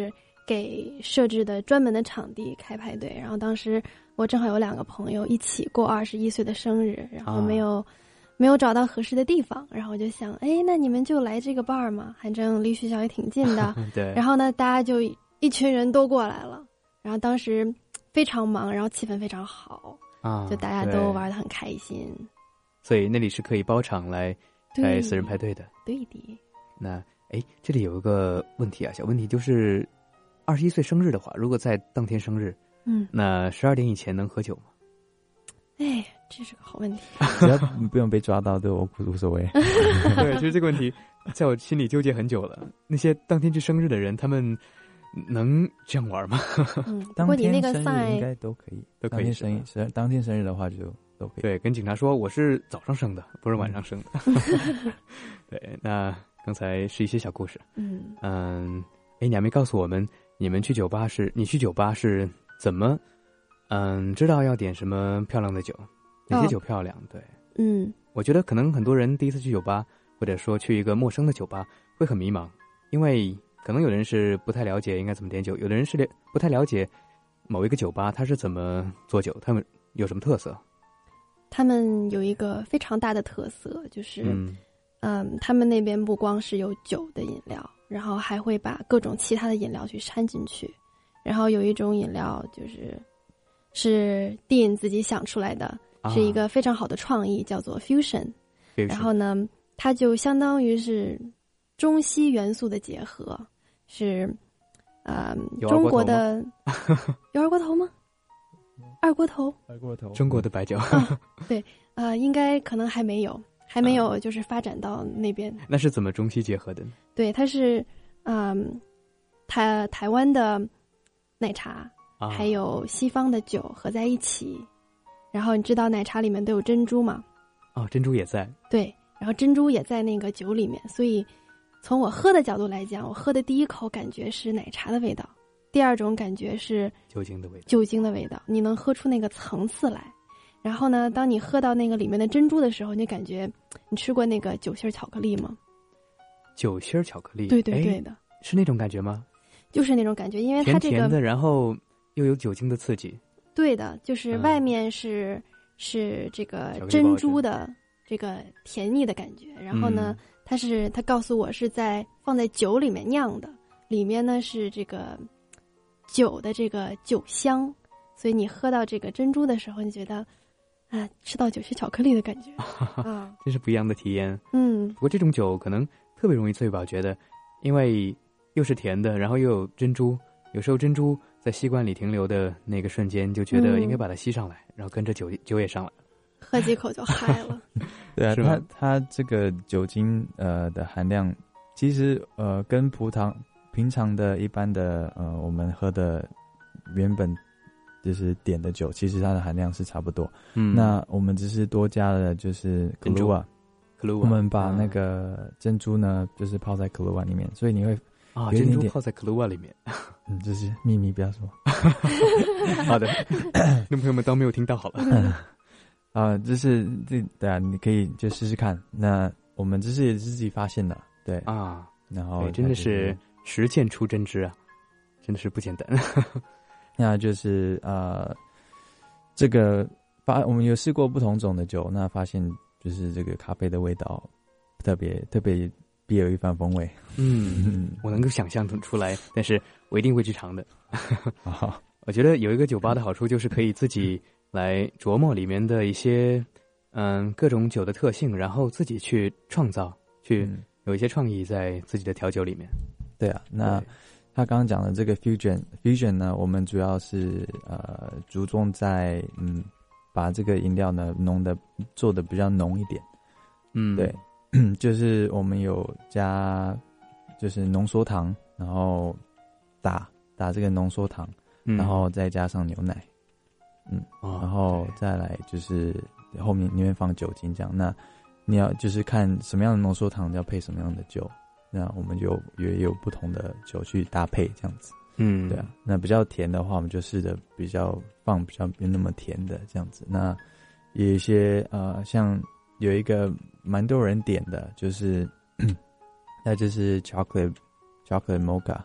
给设置的专门的场地开派对，然后当时我正好有两个朋友一起过二十一岁的生日，然后没有、啊、没有找到合适的地方，然后我就想，哎，那你们就来这个 bar 嘛，反正离学校也挺近的。 对。 然后呢，大家就一群人都过来了，然后当时非常忙，然后气氛非常好啊，就大家都玩得很开心。 所以那里是可以包场来开私人派对的。 对的。 那哎，这里有一个问题啊，小问题就是，二十一岁生日的话，如果在当天生日， 嗯， 那十二点以前能喝酒吗？ 哎，这是个好问题。 只要不用被抓到，对我无所谓。 对，其实这个问题在我心里纠结很久了。那些当天去生日的人，他们能这样玩吗？ 嗯，不过你那个赛应该都可以， 都可以。 当天生日，是当天生日的话就都可以。 对，跟警察说我是早上生的，不是晚上生的。对，那刚才是一些小故事。 嗯嗯，哎，你还没告诉我们，你们去酒吧是，你去酒吧是怎么，嗯，知道要点什么漂亮的酒，哪些酒漂亮？对， 嗯， 我觉得可能很多人第一次去酒吧，或者说去一个陌生的酒吧，会很迷茫，因为可能有人是不太了解应该怎么点酒，有的人是不太了解某一个酒吧它是怎么做酒，他们有什么特色？ 他们有一个非常大的特色，就是，嗯。嗯，他们那边不光是有酒的饮料，然后还会把各种其他的饮料去掺进去。然后有一种饮料就是是 Dean 自己想出来的，啊、是一个非常好的创意，叫做 Fusion。然后呢，它就相当于是中西元素的结合，是呃中国的有二锅头吗？二锅头， 二锅头， 中国的白酒。 啊、对，呃，应该可能还没有。还没有，就是发展到那边。 嗯、那是怎么中西结合的？ 对，它是，嗯，台台湾的奶茶、啊，还有西方的酒合在一起。然后你知道奶茶里面都有珍珠吗？ 哦，珍珠也在。 对，然后珍珠也在那个酒里面，所以从我喝的角度来讲，我喝的第一口感觉是奶茶的味道，第二种感觉是酒精的味道。 酒精的味道，你能喝出那个层次来。然后呢，当你喝到那个里面的珍珠的时候，你感觉你吃过那个酒心巧克力吗？ 酒心巧克力， 对对对的， 是那种感觉吗？ 就是那种感觉，因为它这个甜甜的，然后又有酒精的刺激。 对的，就是外面是、嗯、是这个珍珠的这个甜腻的感觉，然后呢，嗯、它是它告诉我是在放在酒里面酿的，里面呢是这个酒的这个酒香，所以你喝到这个珍珠的时候，你觉得。啊，吃到酒心巧克力的感觉啊， 真是不一样的体验。 嗯， 不过这种酒可能特别容易醉吧，觉得，因为又是甜的，然后又有珍珠，有时候珍珠在吸管里停留的那个瞬间，就觉得应该把它吸上来，嗯、然后跟着酒酒也上来了， 喝几口就嗨了。 对啊，它它这个酒精呃的含量，其实呃跟葡萄平常的一般的呃我们喝的原本。就是点的酒，其实它的含量是差不多。嗯，那我们只是多加了就是可鲁瓦， 可鲁瓦， 我们把那个珍珠呢，就是泡在可鲁瓦里面，所以你会啊，珍珠泡在可鲁瓦里面， 嗯，这是秘密，不要说。 好的，那朋友们当没有听到好了。 啊，这是这对啊，你可以就试试看。那我们这是也是自己发现的，对啊， 然后真的是实践出真知啊，真的是不简单。 那就是呃，这个发我们有试过不同种的酒，那发现就是这个咖啡的味道特别特别别有一番风味。 嗯，我能够想象出来，但是我一定会去尝的。我觉得有一个酒吧的好处就是可以自己来琢磨里面的一些嗯各种酒的特性，然后自己去创造，去有一些创意在自己的调酒里面。 对啊，那。他刚刚讲的这个 fusion fusion 呢，我们主要是呃着重在嗯把这个饮料呢浓的做的比较浓一点， 嗯， 对，就是我们有加就是浓缩糖，然后打打这个浓缩糖，嗯、然后再加上牛奶，嗯，哦、然后再来就是后面里面放酒精这样，那你要就是看什么样的浓缩糖要配什么样的酒。那我们就也有不同的酒去搭配这样子， 嗯， 对啊。那比较甜的话，我们就试着比较放比较没那么甜的这样子。那有一些呃，像有一个蛮多人点的，就是那就是 chocolate chocolate mocha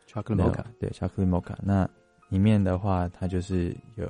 chocolate mocha， 对 chocolate mocha。那里面的话，它就是有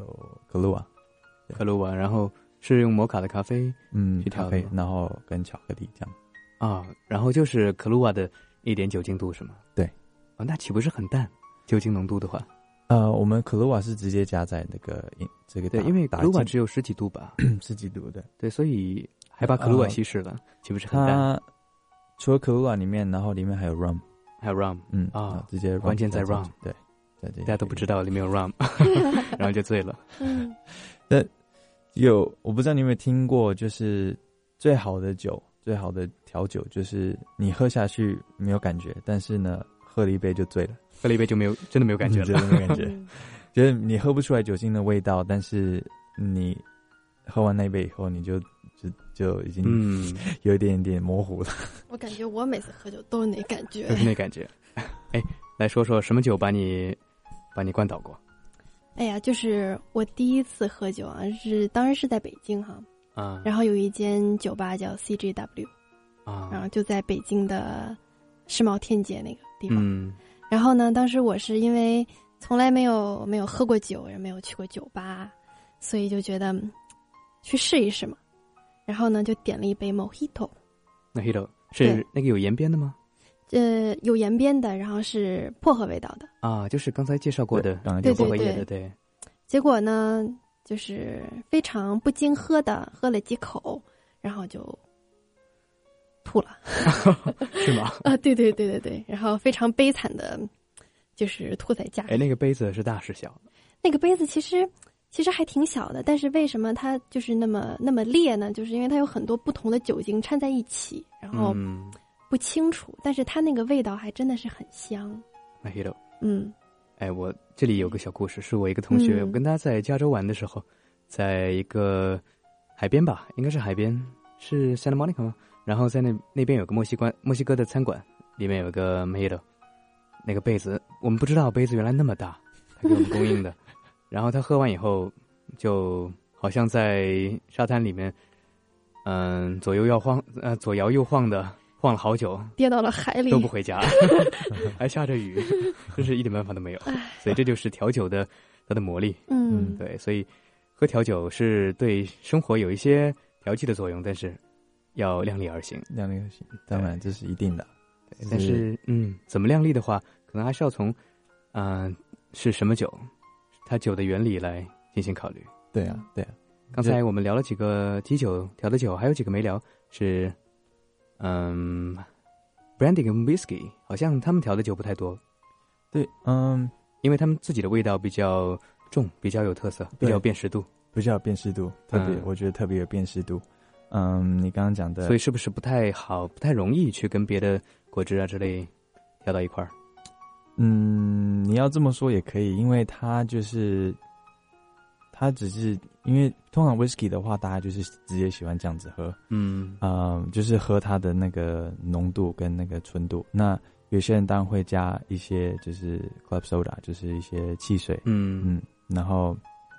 Kahlua，Kahlua， 然后是用摩卡的咖啡， 嗯，咖啡，然后跟巧克力这样。 啊，然后就是 Kahlua 的一点酒精度是吗？ 对， 哦，那岂不是很淡？酒精浓度的话？ 呃，我们 Kahlua 是直接加在那个这个对，因为 Kahlua 只有十几度吧， 十几度对对，所以还把 Kahlua 稀释了，岂不是很淡？ 它除了 Kahlua 里面，然后里面还有 rum， 还有 rum， 嗯啊、 哦，直接 rum 关键在 rum， 对，在这大家都不知道里面有 rum， 然后就醉了。 嗯， 那有我不知道你有没有听过，就是最好的酒，最好的调酒，就是你喝下去没有感觉，但是呢，喝了一杯就醉了。 喝了一杯就没有，真的没有感觉了， 真的没有感觉，就是你喝不出来酒精的味道，但是你喝完那一杯以后，你就就就已经嗯有一点点模糊了。 我感觉我每次喝酒都是那感觉， 都是那感觉。哎，来说说什么酒把你把你灌倒过？ 哎呀，就是我第一次喝酒啊，是当时是在北京哈， 啊， 然后有一间酒吧叫 C J W， 啊，然后就在北京的世贸天阶那个地方。 嗯。 然后呢，当时我是因为从来没有没有喝过酒，也没有去过酒吧，所以就觉得去试一试嘛。然后呢，就点了一杯 Mojito。Mojito 是那个有盐边的吗？ 呃，有盐边的，然后是薄荷味道的。 啊，就是刚才介绍过的， 对薄荷叶的， 对。结果呢，就是非常不经喝的，喝了几口，然后就吐了。 是吗？ 啊，对对对对对，然后非常悲惨的，就是吐在家里。 哎，那个杯子是大是小？ 那个杯子其实其实还挺小的，但是为什么它就是那么那么烈呢？就是因为它有很多不同的酒精掺在一起，然后不清楚，嗯、但是它那个味道还真的是很香。 Mojito， 嗯， 哎，我这里有个小故事，是我一个同学， 嗯、 我跟他在加州玩的时候，在一个海边吧，应该是海边，是 Santa Monica 吗？然后在那那边有个墨西哥墨西哥的餐馆，里面有个 Mojito， 那个杯子我们不知道杯子原来那么大，他给我们供应的。然后他喝完以后，就好像在沙滩里面，嗯、呃，左右摇晃，呃，左摇右晃的晃了好久， 跌到了海里， 都不回家，还下着雨，真是一点办法都没有。所以这就是调酒的它的魔力。 嗯， 对，所以喝调酒是对生活有一些调剂的作用，但是要量力而行。 量力而行，当然这是一定的。 对，但是嗯，怎么量力的话，可能还是要从嗯、呃、是什么酒，它酒的原理来进行考虑。 对啊，对啊。 刚才我们聊了几个基酒调的酒，还有几个没聊，是嗯 ，brandy 跟 whisky， 好像他们调的酒不太多。 对，嗯， 因为他们自己的味道比较重，比较有特色，比较有辨识度， 比较有辨识度，特别、嗯、我觉得特别有辨识度。嗯，你刚刚讲的， 所以是不是不太好，不太容易去跟别的果汁啊之类调到一块儿？ 嗯，你要这么说也可以，因为它就是它只是因为通常 whisky 的话，大家就是直接喜欢这样子喝， 嗯嗯，就是喝它的那个浓度跟那个纯度。那有些人当然会加一些就是 club soda， 就是一些汽水， 嗯嗯，然后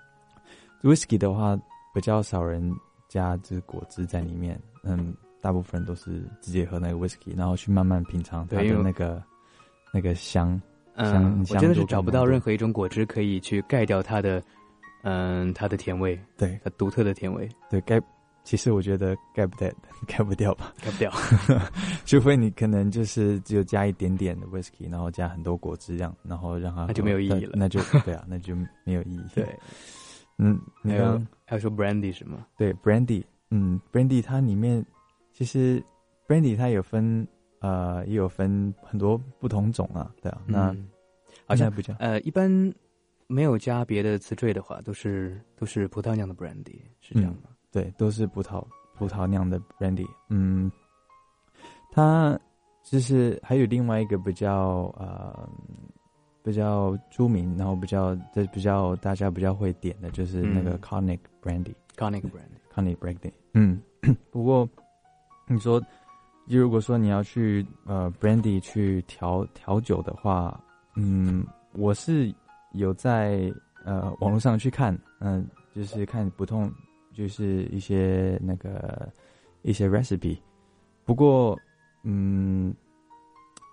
whisky 的话比较少人加就是果汁在里面，嗯，大部分人都是直接喝那个 whisky， 然后去慢慢品尝它的那个那个香。 嗯，我真的是找不到任何一种果汁可以去盖掉它的，嗯，它的甜味， 对， 它独特的甜味， 对，盖，其实我觉得盖不掉，盖不掉吧， 盖不掉， 除非你可能就是只有加一点点的 whisky， 然后加很多果汁这样，然后让它那就没有意义了， 那就对啊，那就没有意义。 对， 嗯， 还有还有说 brandy 是吗？ 对 brandy， 嗯 brandy 它里面其实 brandy 它有分。呃，也有分很多不同种啊，对啊，那、 嗯、好像不叫呃，一般没有加别的词缀的话，都是都是葡萄酿的 brandy， 是这样吗？ 嗯、对，都是葡萄葡萄酿的 brandy。嗯，它就是还有另外一个比较呃比较著名，然后比较这比较大家比较会点的，就是那个 cognac brandy，cognac brandy，cognac brandy。嗯，不过你说。如果说你要去呃 brandy 去调调酒的话，嗯，我是有在呃网络上去看，嗯、呃，就是看不同，就是一些那个一些 recipe。不过，嗯，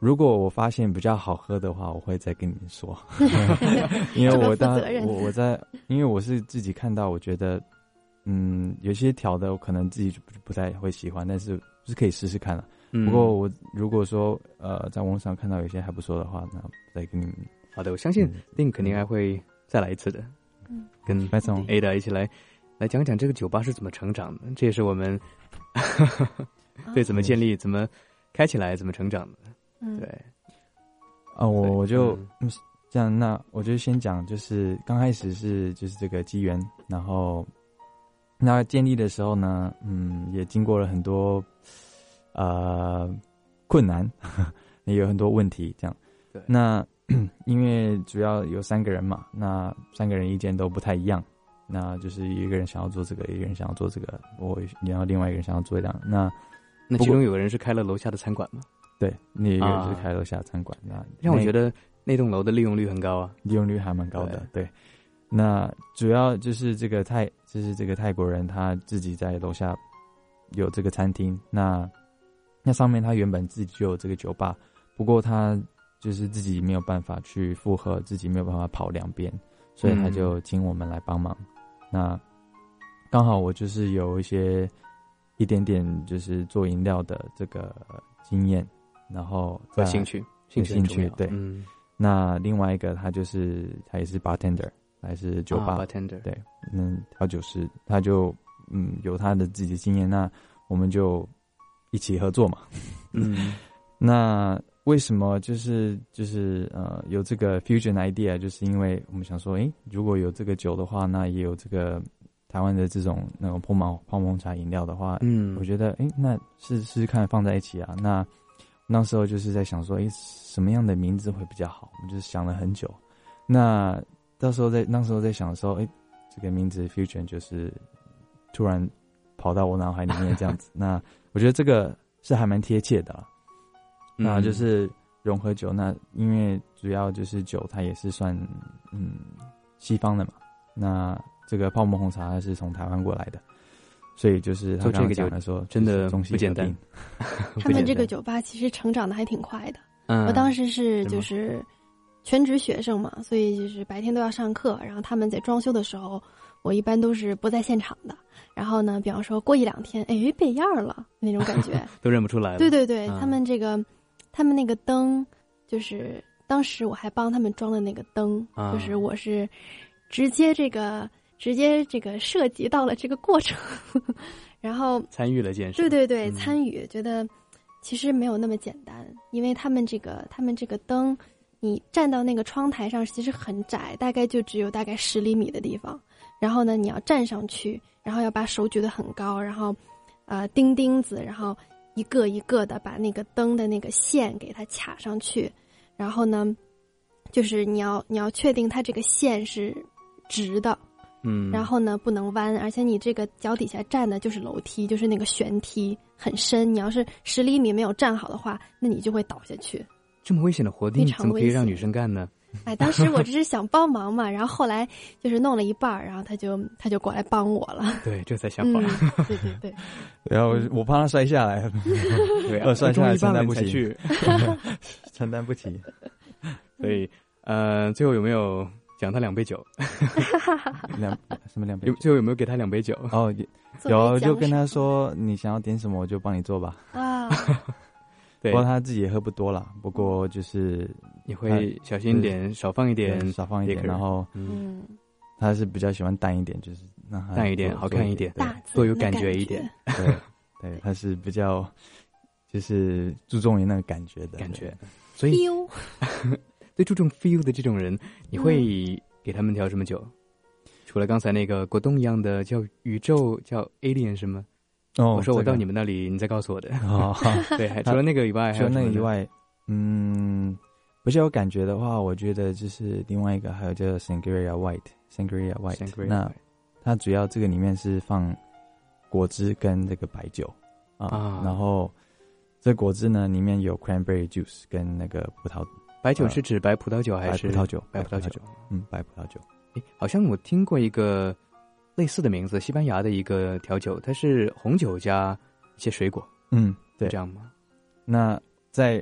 如果我发现比较好喝的话，我会再跟你们说。因为我当我我在，因为我是自己看到，我觉得，嗯，有些调的我可能自己不不太会喜欢，但是是可以试试看了。不过我如果说呃在网络上看到有些还不错的话，那再跟你们。 好的，我相信定肯定还会再来一次的。嗯，跟 Ada 一起来来讲讲这个酒吧是怎么成长的，这也是我们对怎么建立、怎么开起来、怎么成长的。嗯，对。 啊，我我就嗯这样，那我就先讲，就是刚开始是就是这个机缘，然后那建立的时候呢，嗯，也经过了很多呃困难，也有很多问题，这样。 对。 那因为主要有三个人嘛，那三个人意见都不太一样，那就是一个人想要做这个，一个人想要做这个，我然后另外一个人想要做这样。那那其中有个人是开了楼下的餐馆吗？ 对，那一个人是开楼下餐馆。啊、 那让我觉得那栋楼的利用率很高啊， 利用率还蛮高的。对，对那主要就是这个泰，就是这个泰国人他自己在楼下有这个餐厅，那那上面他原本自己就有这个酒吧，不过他就是自己没有办法去负荷，自己没有办法跑两边，所以他就请我们来帮忙。嗯、那刚好我就是有一些一点点就是做饮料的这个经验。然后和兴趣， 兴趣，兴趣对。 嗯， 那另外一个他就是他也是 bartender， 还是酒吧、 啊、bartender， 对，嗯，调酒师，他就嗯有他的自己的经验，那我们就一起合作嘛。 嗯， 那为什么就是就是呃有这个 fusion idea， 就是因为我们想说，诶，如果有这个酒的话，那也有这个台湾的这种那种泡沫泡沫红茶饮料的话， 嗯， 我觉得诶，那试试看放在一起啊，那。那时候就是在想说，诶，什么样的名字会比较好？我们就是想了很久。那到时候在那时候在想的时候，诶，这个名字 Fusion 就是突然跑到我脑海里面这样子。那我觉得这个是还蛮贴切的啦。 嗯、 那就是融合酒，那因为主要就是酒，它也是算嗯西方的嘛。那这个泡沫红茶它是从台湾过来的。所以就是他刚刚讲的说， 真的不简单。 他们这个酒吧其实成长的还挺快的。 嗯， 我当时是就是全职学生嘛，所以就是白天都要上课。然后他们在装修的时候，我一般都是不在现场的。然后呢，比方说过一两天，哎，变样了那种感觉， 都认不出来了。 对对对， 嗯、 他们这个，他们那个灯，就是当时我还帮他们装的那个灯， 啊、 就是我是直接这个。直接这个涉及到了这个过程，然后参与了建设。 对对对， 嗯、 参与觉得其实没有那么简单，因为他们这个他们这个灯，你站到那个窗台上其实很窄，大概就只有大概十厘米的地方。然后呢，你要站上去，然后要把手举得很高，然后呃钉钉子，然后一个一个的把那个灯的那个线给它卡上去。然后呢，就是你要你要确定它这个线是直的。 嗯， 然后呢，不能弯，而且你这个脚底下站的就是楼梯，就是那个悬梯，很深。你要是十厘米没有站好的话，那你就会倒下去。 这么危险的活动，怎么可以让女生干呢？ 哎，当时我只是想帮忙嘛，然后后来就是弄了一半，然后他就他就过来帮我了。 对，这才想法。 嗯、对对对。 然后我怕他摔下来， 对、啊， 摔下来承担不起， 去承担不起。 所以，呃，最后有没有？讲他两杯酒， 两什么两杯酒？ 最后有没有给他两杯酒？ 哦，有，就跟他说你想要点什么，我就帮你做吧。 啊， 对， 不过他自己也喝不多啦，不过就是你会小心一点，少放一点， 少放一点，然后嗯， 他是比较喜欢淡一点，就是让他淡一点，好看一点， 多有感觉一点。 对，对，他是比较就是注重于那个感觉的感觉，所以。最注重 feel 的这种人，你会给他们调什么酒？嗯、除了刚才那个果冻一样的叫宇宙叫 alien 什么？ 哦， 我说我到你们那里，你再告诉我的。 哦， 对，还除了那个以外， 除了那个以外，嗯，比较有感觉的话，我觉得就是另外一个还有叫 Sangria White，Sangria White。那它主要这个里面是放果汁跟这个白酒啊， 啊然后这果汁呢里面有 cranberry juice 跟那个葡萄。 白酒是指白葡萄酒还是白葡萄酒？ 白葡萄酒， 嗯，白葡萄酒。 诶，好像我听过一个类似的名字，西班牙的一个调酒，它是红酒加一些水果。 嗯，对， 这样吗？ 那在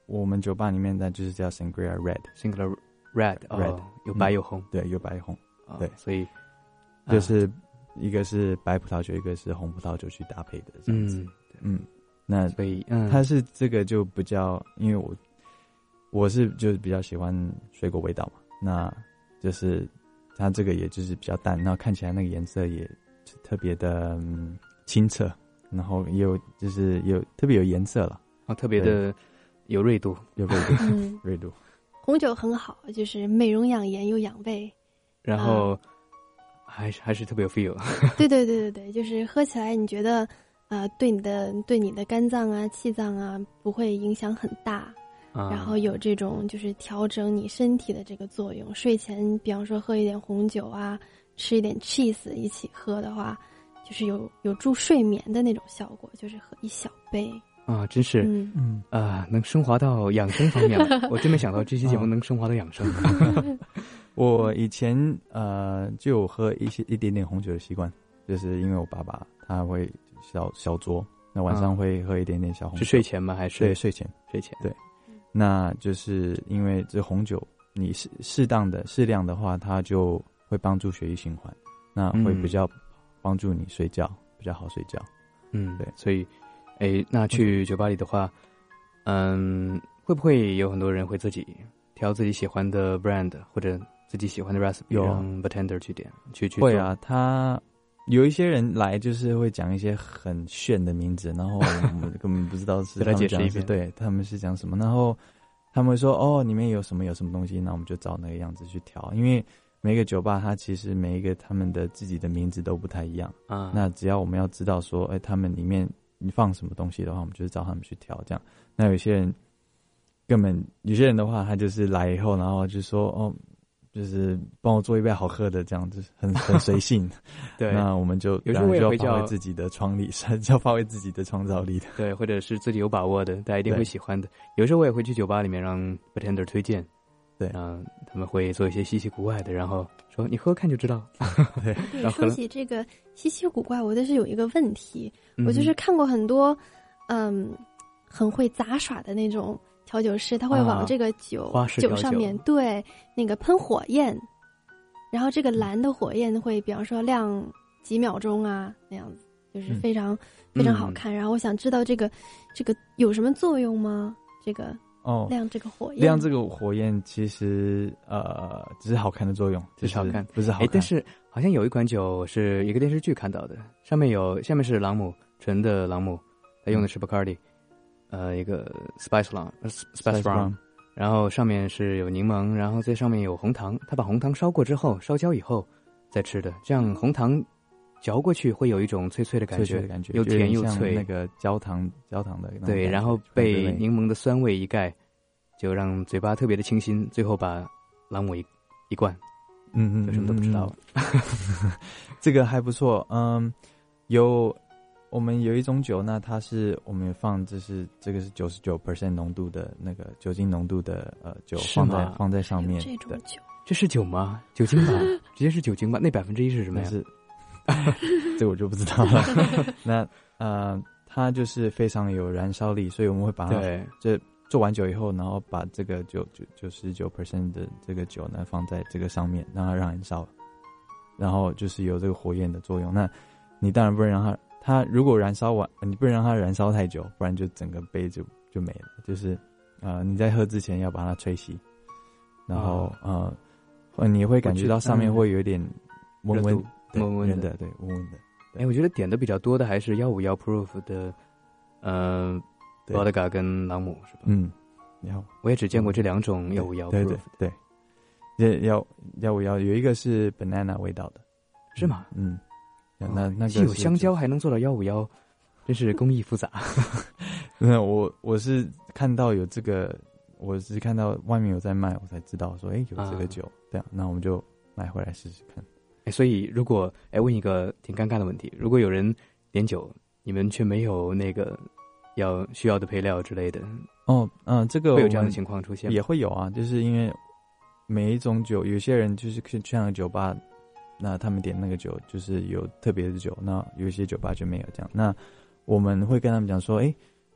我们酒吧里面的就是叫 Sangria Red，Sangria Red， Red、哦、有白有红、 嗯，对，有白有红， 哦、 对， 所以就是一个是白葡萄酒，一个是红葡萄酒去搭配的这样子，嗯，嗯那所以嗯， 它是这个就比较，因为我我是就是比较喜欢水果味道嘛，那就是它这个也就是比较淡，然后看起来那个颜色也特别的、嗯、清澈，然后也有就是有特别有颜色了， 哦，特别的有锐度， 有锐度， 嗯， 锐度。 红酒很好，就是美容养颜又养胃， 然后还是、啊、还是特别有 feel。 对对对对对，就是喝起来你觉得。呃，对你的对你的肝脏啊、气脏啊不会影响很大，啊、然后有这种就是调整你身体的这个作用。睡前，比方说喝一点红酒啊，吃一点 cheese 一起喝的话，就是有有助睡眠的那种效果，就是喝一小杯啊，真是， 嗯嗯啊、呃，能升华到养生方面了。我真没想到这期节目能升华到养生。 我以前呃就有喝一些一点点红酒的习惯，就是因为我爸爸他会。小小酌，那晚上会喝一点点小红酒。 是睡前吗？还是对睡前？ 睡前对，那就是因为这红酒，你适适当的适量的话，它就会帮助血液循环，那会比较帮助你睡觉，嗯、比较好睡觉。 嗯， 对， 所以，哎，那去酒吧里的话，嗯，会不会有很多人会自己挑自己喜欢的 brand 或者自己喜欢的 recipe， 让 bartender 去点去去做？ 会啊，他。有一些人来就是会讲一些很炫的名字，然后我们根本不知道是他们讲是对他们是讲什么，然后他们会说哦里面有什么有什么东西，那我们就照那个样子去调，因为每个酒吧它其实每一个他们的自己的名字都不太一样啊。那只要我们要知道说，哎，他们里面你放什么东西的话，我们就是照他们去调这样。那有些人根本有些人的话，他就是来以后，然后就说哦。就是帮我做一杯好喝的，这样子很很随性。 对， 那我们就有时候我也会叫发挥自己的创力，是要发挥自己的创造力的。 对，或者是自己有把握的，大家一定会喜欢的。有时候我也会去酒吧里面让 bartender 推荐， 对， 嗯，他们会做一些稀奇古怪的，然后说你喝看就知道。 对， 对，说起这个稀奇古怪，我倒是有一个问题，嗯、我就是看过很多，嗯，很会杂耍的那种。调酒师他会往这个酒、 啊、 酒上面对那个喷火焰，然后这个蓝的火焰会比方说亮几秒钟啊那样子，就是非常、嗯、非常好看。然后我想知道这个这个有什么作用吗？这个哦， 亮这个火焰， 亮这个火焰其实呃只是好看的作用， 只是好看， 不是好看。 但是好像有一款酒是一个电视剧看到的，上面有下面是朗姆纯的朗姆，它用的是 Bacardi。呃，一个 spice rum， spice rum， 然后上面是有柠檬，然后在上面有红糖，他把红糖烧过之后，烧焦以后再吃的，这样红糖嚼过去会有一种脆脆的感觉， 脆脆的感觉， 又甜又脆， 那个焦糖焦糖的对，然后被柠檬的酸味一盖，就让嘴巴特别的清新，最后把朗姆一一灌， 嗯嗯， 就什么都不知道了。 这个还不错，嗯，有。我们有一种酒，那它是我们放，这是这个是九十九 percent 浓度的那个酒精浓度的呃酒放在放在上面。 这种酒， 这是酒吗？酒精吧，直接是酒精吧？那百分之一是什么呀？ 是，这我就不知道了。那呃，它就是非常有燃烧力，所以我们会把它这做完酒以后，然后把这个酒九九十九 percent 的这个酒呢放在这个上面，让它燃烧，然后就是有这个火焰的作用。那你当然不能让它。它如果燃烧完，你不能让它燃烧太久，不然就整个杯就就没了。就是呃，你在喝之前要把它吹熄，然后、哦、呃，你会感觉到上面会有点温温温温的，对，温温的。 哎，我觉得点的比较多的还是幺五幺 proof 的，呃 ，vodka 跟朗姆是吧？ 嗯， 我也只见过这两种幺五幺 proof 的。 对对，幺幺五幺有一个是 banana 味道的， 是吗？ 嗯。那那那个既有香蕉还能做到幺五幺，真是工艺复杂。 那我我是看到有这个，我是看到外面有在卖，我才知道说，哎、欸，有这个酒，啊、对啊，那我们就买回来试试看。 哎，所以如果哎问一个挺尴尬的问题，如果有人点酒，你们却没有那个要需要的配料之类的， 哦，嗯、呃，这个会有这样的情况出现吗？ 也会有啊，就是因为每一种酒，有些人就是去去那个酒吧。那他们点那个酒就是有特别的酒，那有一些酒吧就没有这样。那我们会跟他们讲说，哎，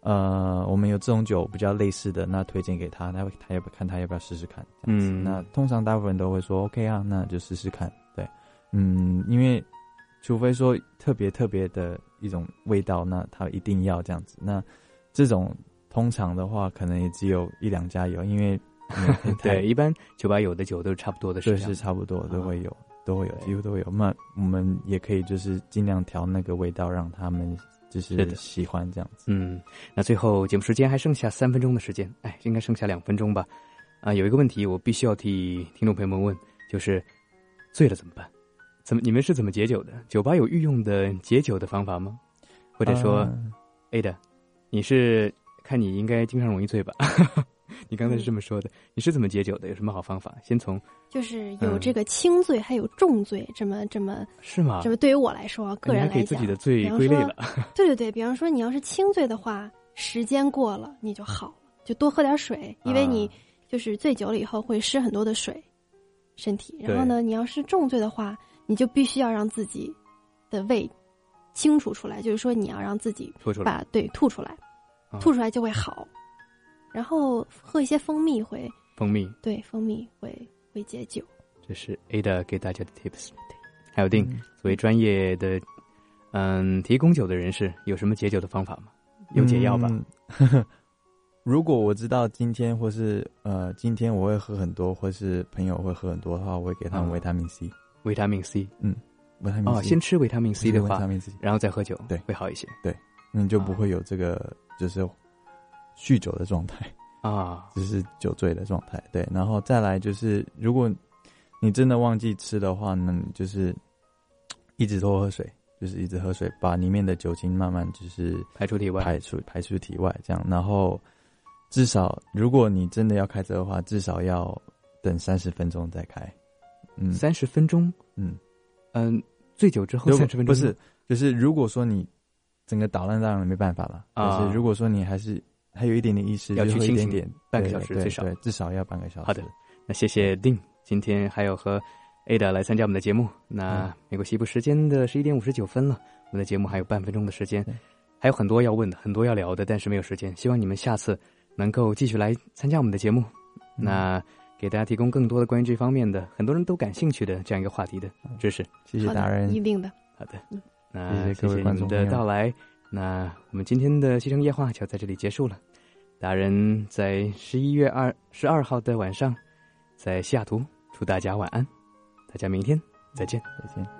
呃，我们有这种酒比较类似的，那推荐给他，他他要不看他要不要试试看，这样子。嗯，那通常大部分人都会说 OK 啊，那就试试看。对，嗯，因为除非说特别特别的一种味道，那他一定要这样子。那这种通常的话，可能也只有一两家有，因为对，一般酒吧有的酒都是差不多的， 对，是差不多都会有，都会有，几乎都会有。那我们也可以就是尽量调那个味道，让他们就是喜欢这样子。 嗯，那最后节目时间还剩下三分钟的时间，哎，应该剩下两分钟吧。啊，有一个问题我必须要替听众朋友们问，就是醉了怎么办？怎么你们是怎么解酒的？酒吧有御用的解酒的方法吗？或者说、呃、Ada， 你是看你应该经常容易醉吧？你刚才是这么说的，你是怎么解酒的？有什么好方法？先从就是有这个轻醉，还有重醉，这么这么是吗？ 这么对于我来说，个人来讲， 你还给自己的醉归类了。 对对对，比方说你要是轻醉的话，时间过了你就好了，就多喝点水，因为你就是醉酒了以后会失很多的水，身体。然后呢，你要是重醉的话，你就必须要让自己的胃清除出来，就是说你要让自己把对吐出来，吐出来就会好。然后喝一些蜂蜜会， 蜂蜜对，蜂蜜会会解酒。 这是 Ada 给大家的 tips。还有定、嗯、作为专业的嗯提供酒的人士，有什么解酒的方法吗？有解药吧？ 嗯、呵呵如果我知道今天或是呃今天我会喝很多，或是朋友会喝很多的话，我会给他们维他命 C。 维他命 C， 嗯，维他命 C。 哦，先吃维他命 C 的话，然后再喝酒， 对， 会好一些。 对，你就不会有这个就是酗酒的状态啊， 就是酒醉的状态。对，然后再来就是，如果你真的忘记吃的话呢，你就是一直多喝水，就是一直喝水，把里面的酒精慢慢就是排出体外， 排出排出体外，这样。然后至少，如果你真的要开车的话，至少要等三十分钟再开。嗯， 三十分钟， 嗯嗯，醉酒之后三十分钟不是，就是如果说你整个捣乱当然没办法了， 啊， 但是如果说你还是还有一点点意识， 要去一点点， 半个小时最少， 对，至少要半个小时。 好的，那谢谢丁，今天还有和 Ada 来参加我们的节目。那美国西部时间的十一点五十九分了，我们的节目还有半分钟的时间，还有很多要问的，很多要聊的，但是没有时间。希望你们下次能够继续来参加我们的节目。嗯、那。给大家提供更多的关于这方面的很多人都感兴趣的这样一个话题的知识。 谢谢达人， 一定的。 好的，那谢谢你们的到来。那我们今天的西城夜话就在这里结束了。达人在十一月二十二号的晚上，在西雅图，祝大家晚安，大家明天再见， 再见。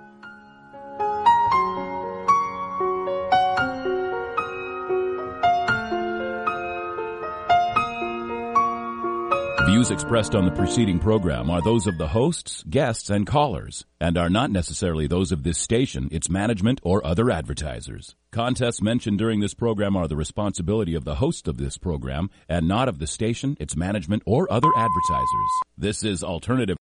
Views expressed on the preceding program are those of the hosts, guests, and callers, and are not necessarily those of this station, its management, or other advertisers. Contests mentioned during this program are the responsibility of the host of this program, and not of the station, its management, or other advertisers. This is Alternative